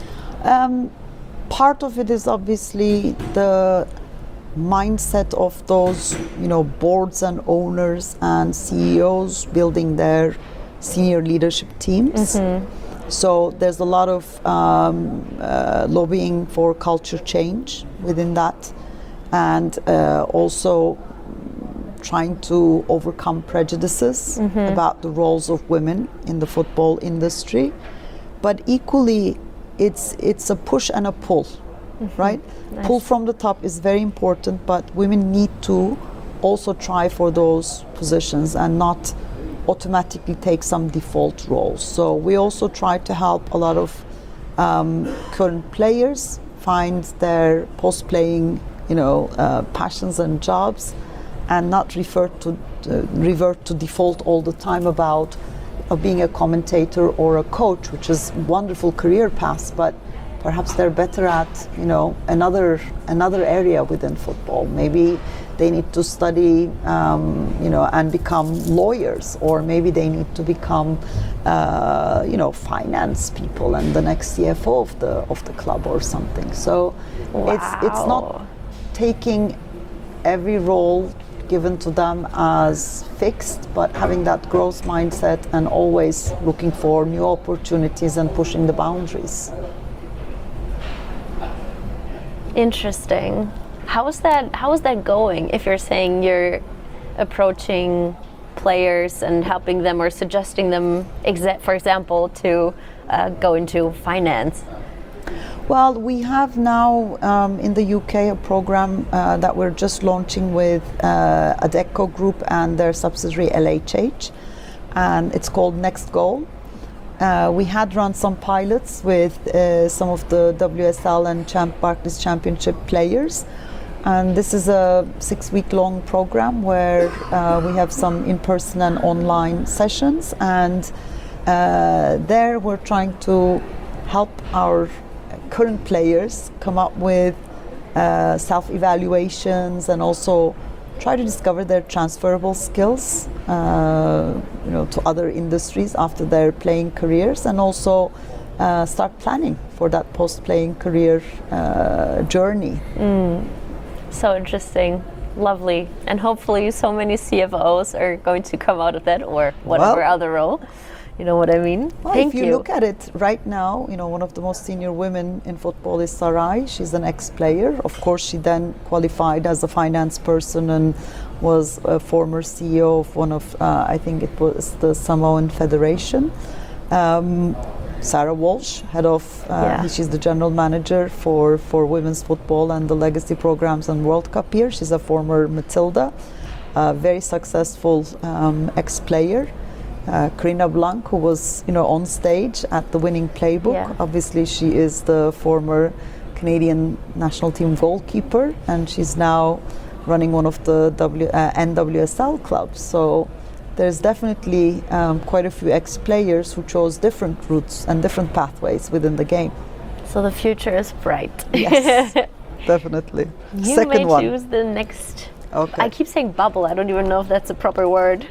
Part of it is obviously the mindset of those, boards and owners and CEOs building their senior leadership teams. So there's a lot of lobbying for culture change within that, and also trying to overcome prejudices about the roles of women in the football industry. But equally, it's a push and a pull, right? Nice. Pull from the top is very important, but women need to also try for those positions and not automatically take some default roles. So we also try to help a lot of current players find their post-playing, passions and jobs, and not revert to default all the time about being a commentator or a coach, which is wonderful career paths, but perhaps they're better at another area within football. Maybe they need to study and become lawyers, or maybe they need to become finance people and the next CFO of the club or something. So it's not taking every role given to them as fixed, but having that growth mindset and always looking for new opportunities and pushing the boundaries. Interesting. How is that going? If you're saying you're approaching players and helping them or suggesting them, for example, to go into finance. Well, we have now in the UK a program that we're just launching with Adecco Group and their subsidiary LHH, and it's called Next Goal. We had run some pilots with some of the WSL and Barclays Championship players, and this is a 6-week-long program where we have some in-person and online sessions, and there we're trying to help our current players come up with self-evaluations and also try to discover their transferable skills to other industries after their playing careers, and also start planning for that post-playing career journey. So interesting. Lovely. And hopefully so many CFOs are going to come out of that, or whatever Well, other role. You know what I mean? Well, Thank if you look at it right now, one of the most senior women in football is Sarai. She's an ex-player. Of course, she then qualified as a finance person and was a former CEO of one of, I think it was the Samoan Federation. Sarah Walsh, head of, she's the general manager for women's football and the legacy programs and World Cup here. She's a former Matilda, very successful ex-player. Karina Blanc, who was on stage at the winning playbook. Yeah. Obviously, she is the former Canadian national team goalkeeper, and she's now running one of the NWSL clubs. So there's definitely quite a few ex-players who chose different routes and different pathways within the game. So the future is bright. Yes, definitely. You Second may one. choose the next. Okay. I keep saying bubble. I don't even know if that's a proper word.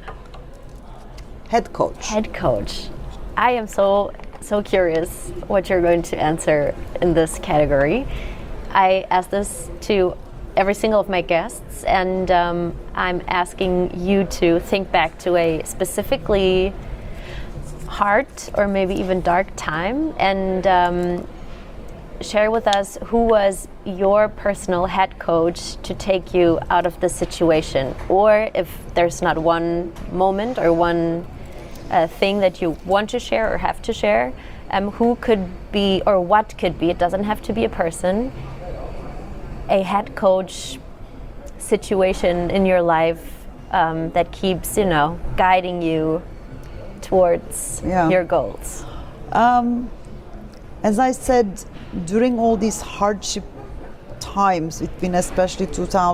Head coach. Head coach. I am so curious what you're going to answer in this category. I ask this to every single of my guests, and I'm asking you to think back to a specifically hard or maybe even dark time, and share with us who was your personal head coach to take you out of the situation, or if there's not one moment or one thing that you want to share or have to share, who could be or what could be, it doesn't have to be a person, a head coach situation in your life that keeps, guiding you towards your goals. As I said, during all these hardship times, between especially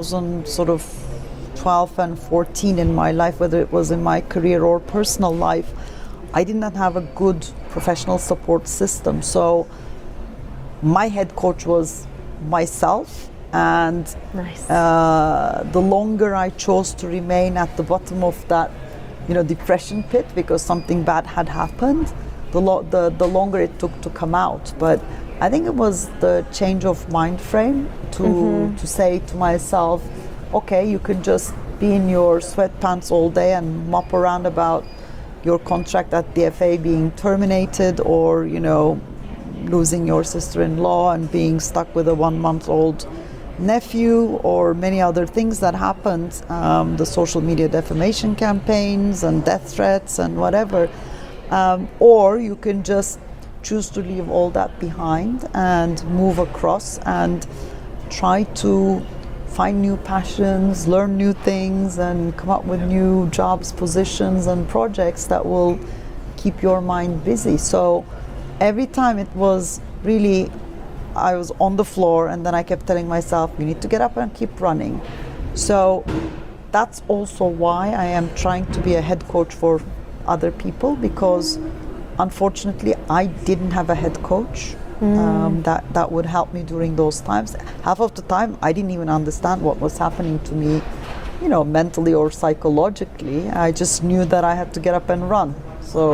2012 and 14 in my life, whether it was in my career or personal life, I did not have a good professional support system. So my head coach was myself, and Nice. the longer I chose to remain at the bottom of that, depression pit because something bad had happened, the longer it took to come out. But I think it was the change of mind frame to say to myself, okay, you can just be in your sweatpants all day and mop around about your contract at the FA being terminated, or losing your sister-in-law and being stuck with a 1-month-old nephew, or many other things that happened, the social media defamation campaigns and death threats and whatever, or you can just choose to leave all that behind and move across and try to find new passions, learn new things, and come up with new jobs, positions, and projects that will keep your mind busy. So every time it was really, I was on the floor, and then I kept telling myself, you need to get up and keep running. So that's also why I am trying to be a head coach for other people, because unfortunately I didn't have a head coach that would help me during those times. Half of the time I didn't even understand what was happening to me, mentally or psychologically. I just knew that I had to get up and run. So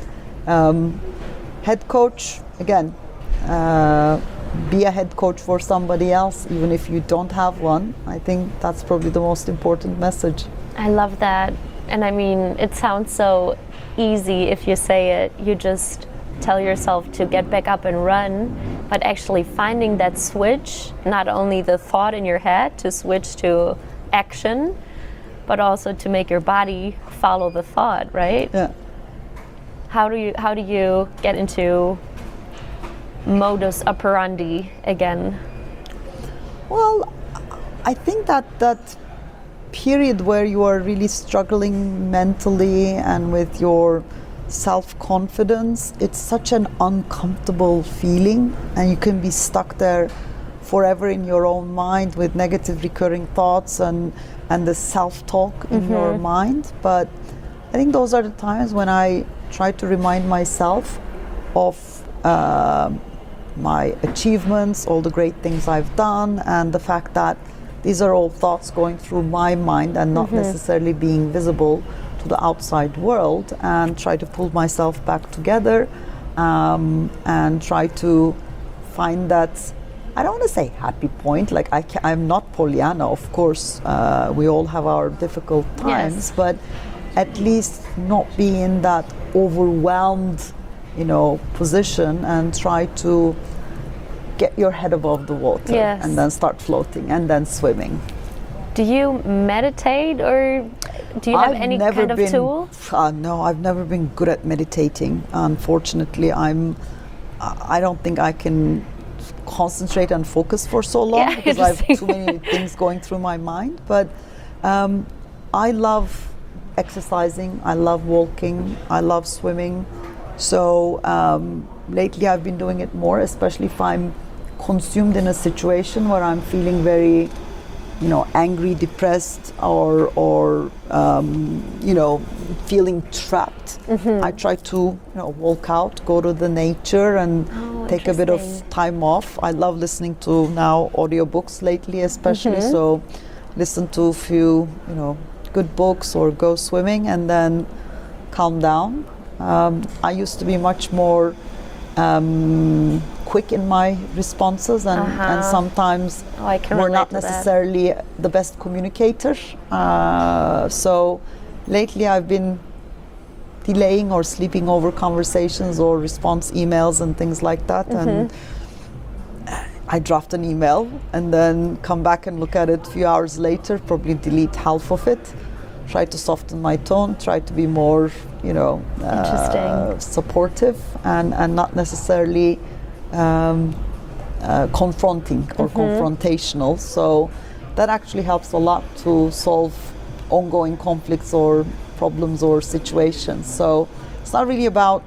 head coach, again, be a head coach for somebody else, even if you don't have one. I think that's probably the most important message. I love that. And I mean, it sounds so easy if you say it. You just tell yourself to get back up and run, but actually finding that switch, not only the thought in your head to switch to action, but also to make your body follow the thought, right? Yeah. How do you get into modus operandi again? Well, I think that period where you are really struggling mentally and with your self-confidence, it's such an uncomfortable feeling, and you can be stuck there forever in your own mind with negative recurring thoughts and the self-talk in your mind. But I think those are the times when I try to remind myself of my achievements, all the great things I've done, and the fact that these are all thoughts going through my mind and not necessarily being visible to the outside world, and try to pull myself back together and try to find that I don't want to say happy point. Like I'm not Pollyanna, of course. We all have our difficult times, Yes. but at least not be in that overwhelmed, position, and try to get your head above the water, Yes. and then start floating, and then swimming. Do you meditate, or do you have any kind of tool? No, I've never been good at meditating. Unfortunately, I don't think I can concentrate and focus for so long Yeah, because I have interesting. too many things going through my mind. But I love exercising. I love walking. I love swimming. So lately, I've been doing it more, especially if I'm consumed in a situation where I'm feeling very, angry, depressed, or feeling trapped. I try to, walk out, go to the nature, and take a bit of interesting. time off. I love listening to now audiobooks lately, especially. So, listen to a few, good books, or go swimming, and then calm down. I used to be much more quick in my responses, and sometimes I can we're relate not to that. necessarily the best communicator. So lately I've been delaying or sleeping over conversations or response emails and things like that. And I draft an email and then come back and look at it a few hours later, probably delete half of it, try to soften my tone, try to be more, Interesting. supportive, and not necessarily confronting or confrontational. So that actually helps a lot to solve ongoing conflicts or problems or situations. So it's not really about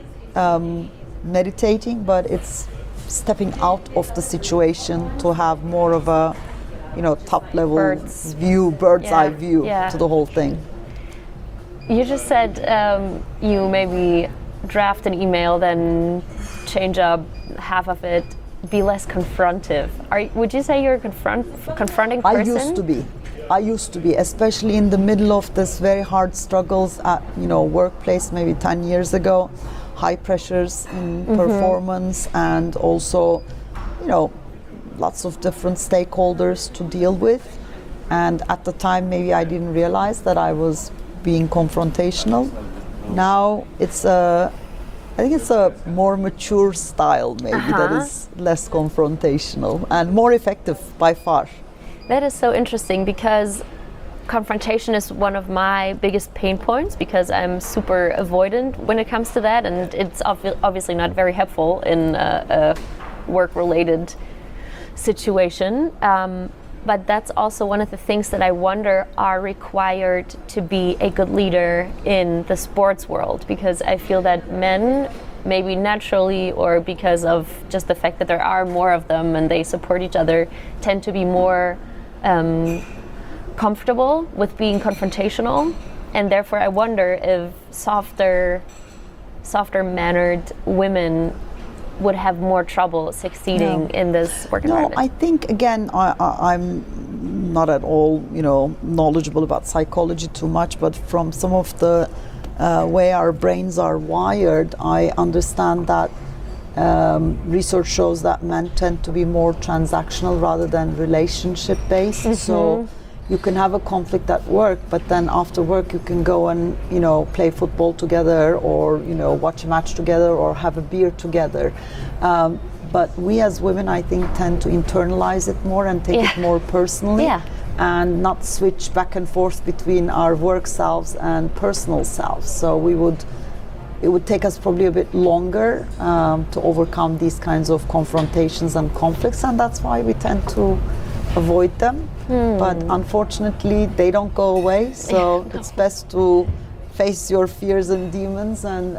meditating, but it's stepping out of the situation to have more of a top level Bird's bird's Yeah, eye view yeah. to the whole thing. You just said you maybe draft an email, then change up half of it, be less confrontive. Would you say you're a confronting person? I used to be, especially in the middle of this very hard struggles at workplace maybe 10 years ago, high pressures in performance, and also lots of different stakeholders to deal with. And at the time, maybe I didn't realize that I was being confrontational. Now I think it's a more mature style, maybe, that is less confrontational and more effective by far. That is so interesting, because confrontation is one of my biggest pain points, because I'm super avoidant when it comes to that, and it's obviously not very helpful in a work-related situation. But that's also one of the things that I wonder are required to be a good leader in the sports world, because I feel that men, maybe naturally or because of just the fact that there are more of them and they support each other, tend to be more comfortable with being confrontational. And therefore I wonder if softer mannered women would have more trouble succeeding in this work environment. I think, again, I'm not at all, knowledgeable about psychology too much, but from some of the way our brains are wired, I understand that research shows that men tend to be more transactional rather than relationship based. So you can have a conflict at work, but then after work you can go and play football together, or watch a match together, or have a beer together. But we as women, I think, tend to internalize it more and take it more personally, and not switch back and forth between our work selves and personal selves. So it would take us probably a bit longer to overcome these kinds of confrontations and conflicts, and that's why we tend to avoid them. But unfortunately, they don't go away. So it's best to face your fears and demons, and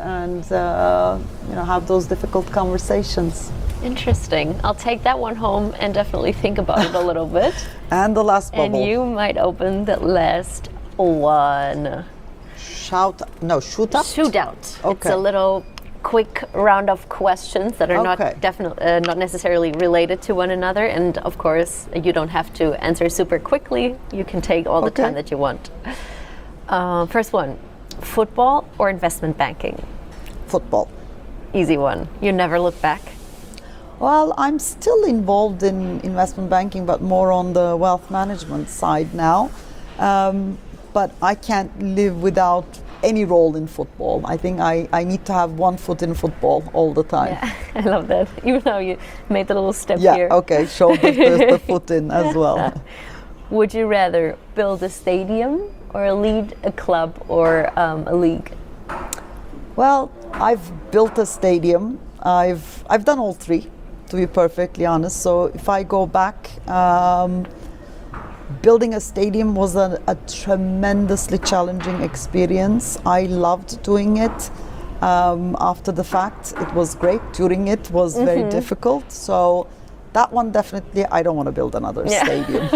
have those difficult conversations. Interesting. I'll take that one home and definitely think about it a little bit. And the last bubble. And you might open the last one. Shoot out. Shootout. Okay. It's a little quick round of questions that are not necessarily related to one another, and of course you don't have to answer super quickly. You can take all the time that you want. First one: football or investment banking? Football. Easy one. You never look back? Well, I'm still involved in investment banking, but more on the wealth management side now. But I can't live without any role in football. I think I need to have one foot in football all the time. Yeah, I love that. Even though you made the little step Yeah, here. okay, show the foot in as well. Would you rather build a stadium or lead a club or a league? Well, I've built a stadium. I've done all three, to be perfectly honest. So if I go back, building a stadium was a tremendously challenging experience. I loved doing it. After the fact, it was great. During it was very difficult. So that one definitely, I don't want to build another stadium.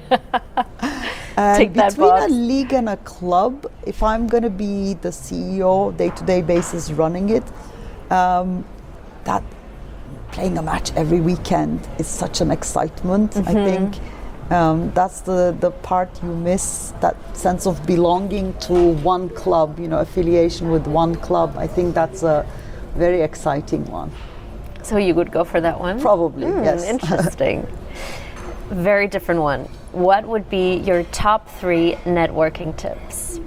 And Take that between box. a league and a club, if I'm going to be the CEO, day-to-day basis running it, that playing a match every weekend is such an excitement. I think that's the part you miss, that sense of belonging to one club, affiliation with one club. I think that's a very exciting one. So you would go for that one? Probably, yes. Interesting. Very different one. What would be your top 3 networking tips?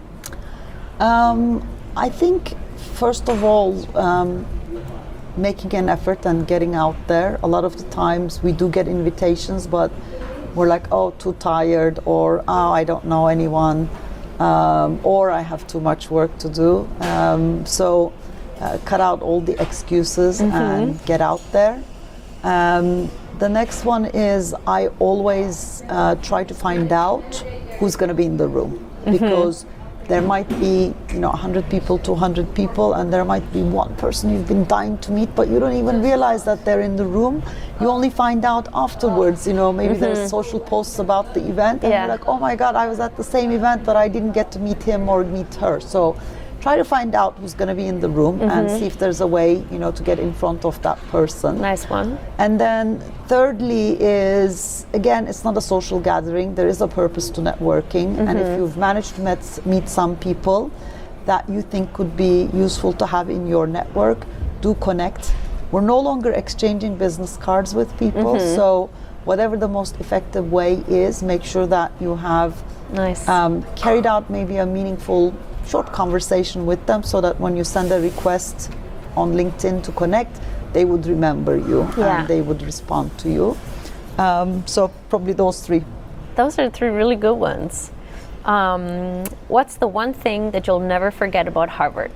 I think, first of all, making an effort and getting out there. A lot of the times we do get invitations, but we're like, oh, too tired, or oh, I don't know anyone, or I have too much work to do. So cut out all the excuses and get out there. The next one is I always try to find out who's going to be in the room, because there might be 100 people, 200 people, and there might be one person you've been dying to meet, but you don't even realize that they're in the room. You only find out afterwards, maybe there's social posts about the event, and you're like, oh my God, I was at the same event, but I didn't get to meet him or meet her. So try to find out who's going to be in the room and see if there's a way, to get in front of that person. Nice one. And then thirdly is, again, it's not a social gathering. There is a purpose to networking. And if you've managed to meet some people that you think could be useful to have in your network, do connect. We're no longer exchanging business cards with people. So whatever the most effective way is, make sure that you have carried out maybe a meaningful short conversation with them, so that when you send a request on LinkedIn to connect, they would remember you and they would respond to you. So probably those 3. Those are 3 really good ones. What's the one thing that you'll never forget about Harvard?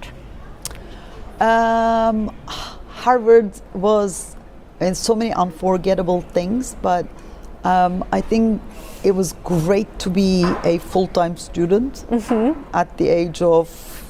Harvard was in so many unforgettable things, but I think it was great to be a full-time student at the age of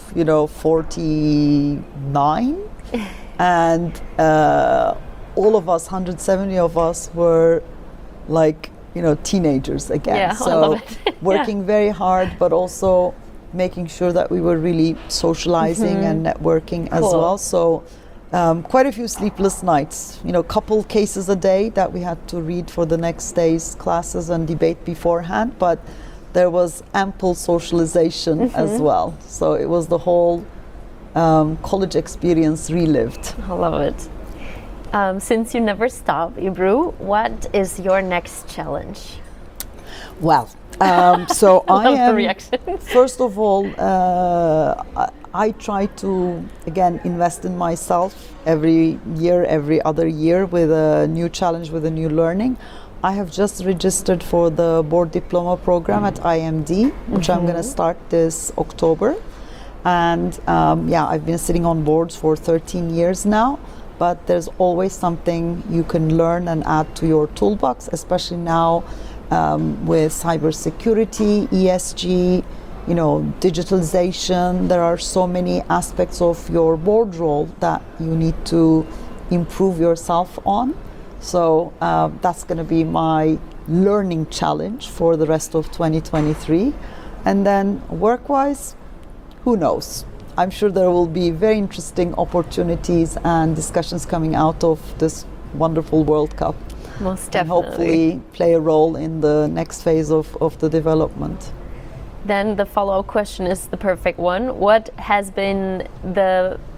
49, and all of us, 170 of us, were like teenagers again. Yeah, so I love it. working very hard, but also making sure that we were really socializing and networking as well. So quite a few sleepless nights, couple cases a day that we had to read for the next day's classes and debate beforehand, but there was ample socialization as well. So it was the whole college experience relived. I love it. Since you never stop, Ebru, what is your next challenge? Well, so I Love the am, reaction. first of all, I try to, again, invest in myself every year, every other year, with a new challenge, with a new learning. I have just registered for the board diploma program at IMD, which I'm going to start this October. And I've been sitting on boards for 13 years now, but there's always something you can learn and add to your toolbox, especially now with cybersecurity, ESG, digitalization. There are so many aspects of your board role that you need to improve yourself on. So that's going to be my learning challenge for the rest of 2023. And then work-wise, who knows? I'm sure there will be very interesting opportunities and discussions coming out of this wonderful World Cup. Most And definitely. hopefully play a role in the next phase of the development. Then the follow-up question is the perfect one. What has been the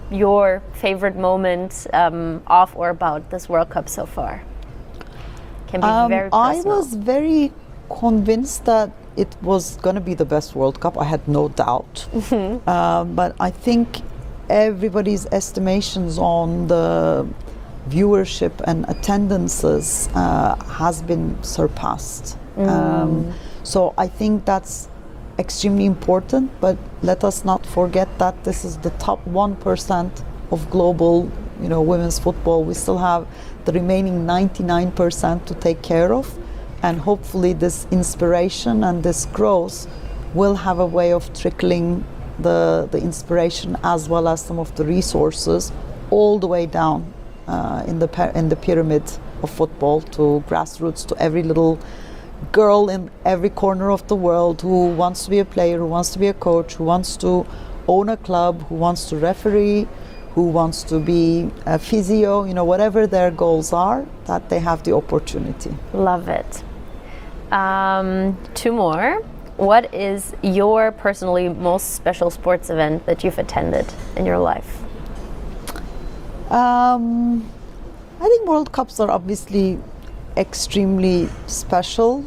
your favorite moment of or about this World Cup so far? Can be very I personal. was very convinced that it was going to be the best World Cup. I had no doubt. But I think everybody's estimations on the viewership and attendances has been surpassed. So I think that's extremely important, but let us not forget that this is the top 1% of global, women's football. We still have the remaining 99% to take care of, and hopefully this inspiration and this growth will have a way of trickling the inspiration as well as some of the resources all the way down in the pyramid of football, to grassroots, to every little girl in every corner of the world who wants to be a player, who wants to be a coach, who wants to own a club, who wants to referee, who wants to be a physio, whatever their goals are, that they have the opportunity. Love it. 2 more. What is your personally most special sports event that you've attended in your life? I think World Cups are obviously extremely special.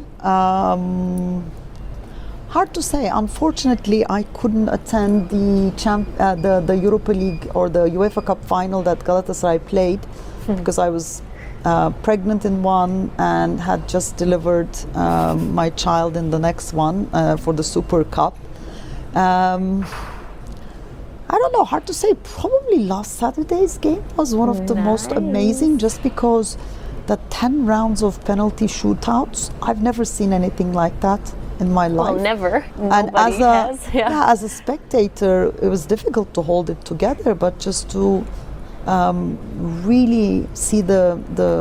Hard to say. Unfortunately, I couldn't attend the Europa League or the UEFA Cup final that Galatasaray played because I was pregnant in one and had just delivered my child in the next one for the Super Cup. I don't know, hard to say. Probably last Saturday's game was one of the most amazing, just because the 10 rounds of penalty shootouts, I've never seen anything like that in my life. Well, never. And Nobody has. as a spectator, it was difficult to hold it together, but just to really see the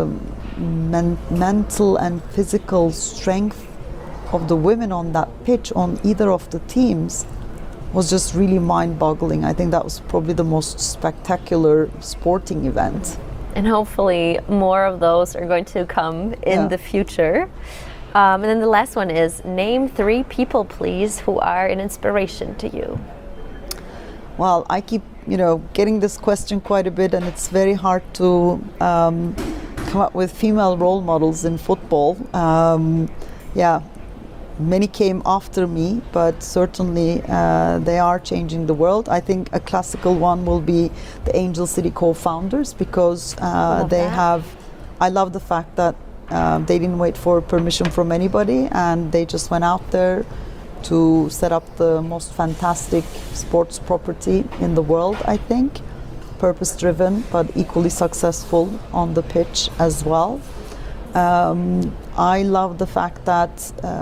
mental and physical strength of the women on that pitch on either of the teams was just really mind-boggling. I think that was probably the most spectacular sporting event. And hopefully more of those are going to come in the future. And then the last one is, name 3 people, please, who are an inspiration to you. Well, I keep, getting this question quite a bit, and it's very hard to come up with female role models in football. Many came after me, but certainly they are changing the world. I think a classical one will be the Angel City co-founders, because I love the fact that they didn't wait for permission from anybody, and they just went out there to set up the most fantastic sports property in the world, I think. Purpose-driven, but equally successful on the pitch as well. I love the fact that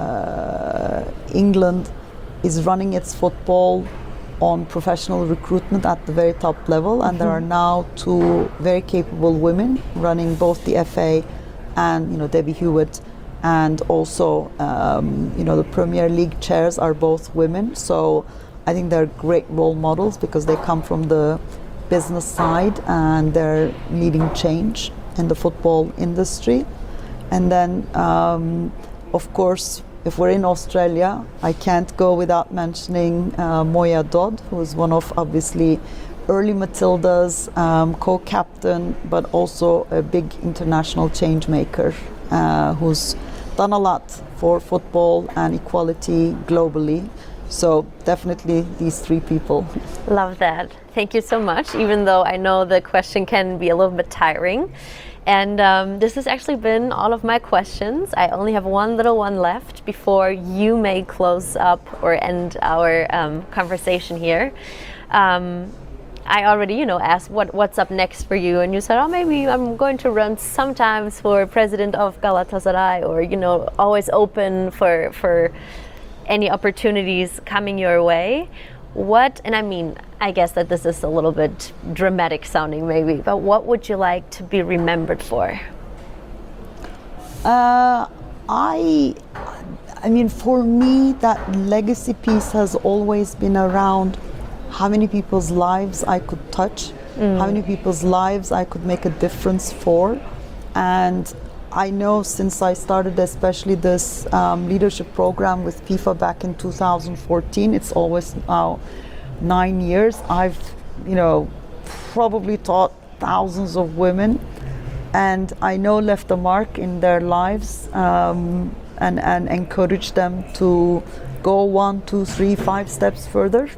England is running its football on professional recruitment at the very top level, and there are now 2 very capable women running both the FA and Debbie Hewitt, and also the Premier League chairs are both women. So I think they're great role models because they come from the business side and they're leading change in the football industry. And then, of course, if we're in Australia, I can't go without mentioning Moya Dodd, who is one of, obviously, early Matilda's co-captain, but also a big international change maker who's done a lot for football and equality globally. So definitely these 3 people. Love that. Thank you so much, even though I know the question can be a little bit tiring. And this has actually been all of my questions. I only have one little one left before you may close up or end our conversation here. I already, asked what's up next for you, and you said, oh, maybe I'm going to run sometimes for president of Galatasaray, or, always open for any opportunities coming your way. I guess that this is a little bit dramatic sounding maybe, but what would you like to be remembered for? For me, that legacy piece has always been around how many people's lives I could touch, how many people's lives I could make a difference for. And I know since I started especially this leadership program with FIFA back in 2014, it's always now 9 years, I've probably taught thousands of women, and I know left a mark in their lives, and encouraged them to go 1, 2, 3, 5 steps further.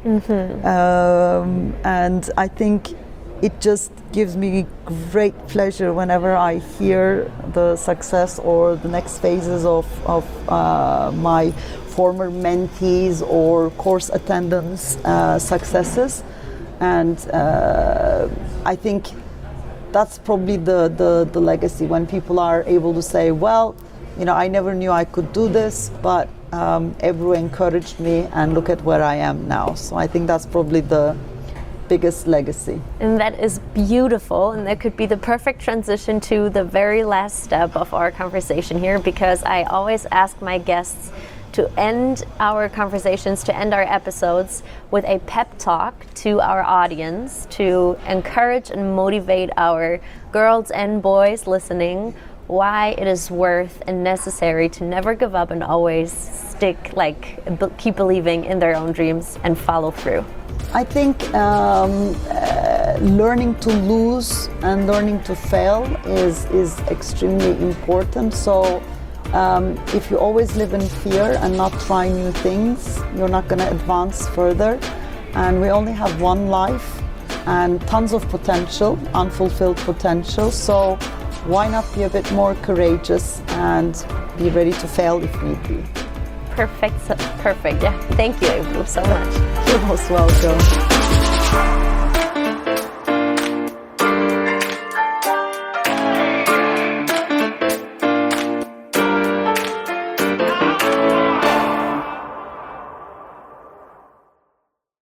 And I think it just gives me great pleasure whenever I hear the success or the next phases of my former mentees or course attendants' successes. And I think that's probably the legacy, when people are able to say, well, you know, I never knew I could do this, but Ebru encouraged me, and look at where I am now. So I think that's probably the biggest legacy. And that is beautiful, and that could be the perfect transition to the very last step of our conversation here, because I always ask my guests to end our conversations, to end our episodes with a pep talk to our audience, to encourage and motivate our girls and boys listening why it is worth and necessary to never give up and always stick, keep believing in their own dreams and follow through. I think learning to lose and learning to fail is extremely important. So if you always live in fear and not try new things, you're not going to advance further. And we only have one life and tons of potential, unfulfilled potential. So why not be a bit more courageous and be ready to fail if need be? Perfect. Yeah. Thank you, Ebru, so much. You're most welcome.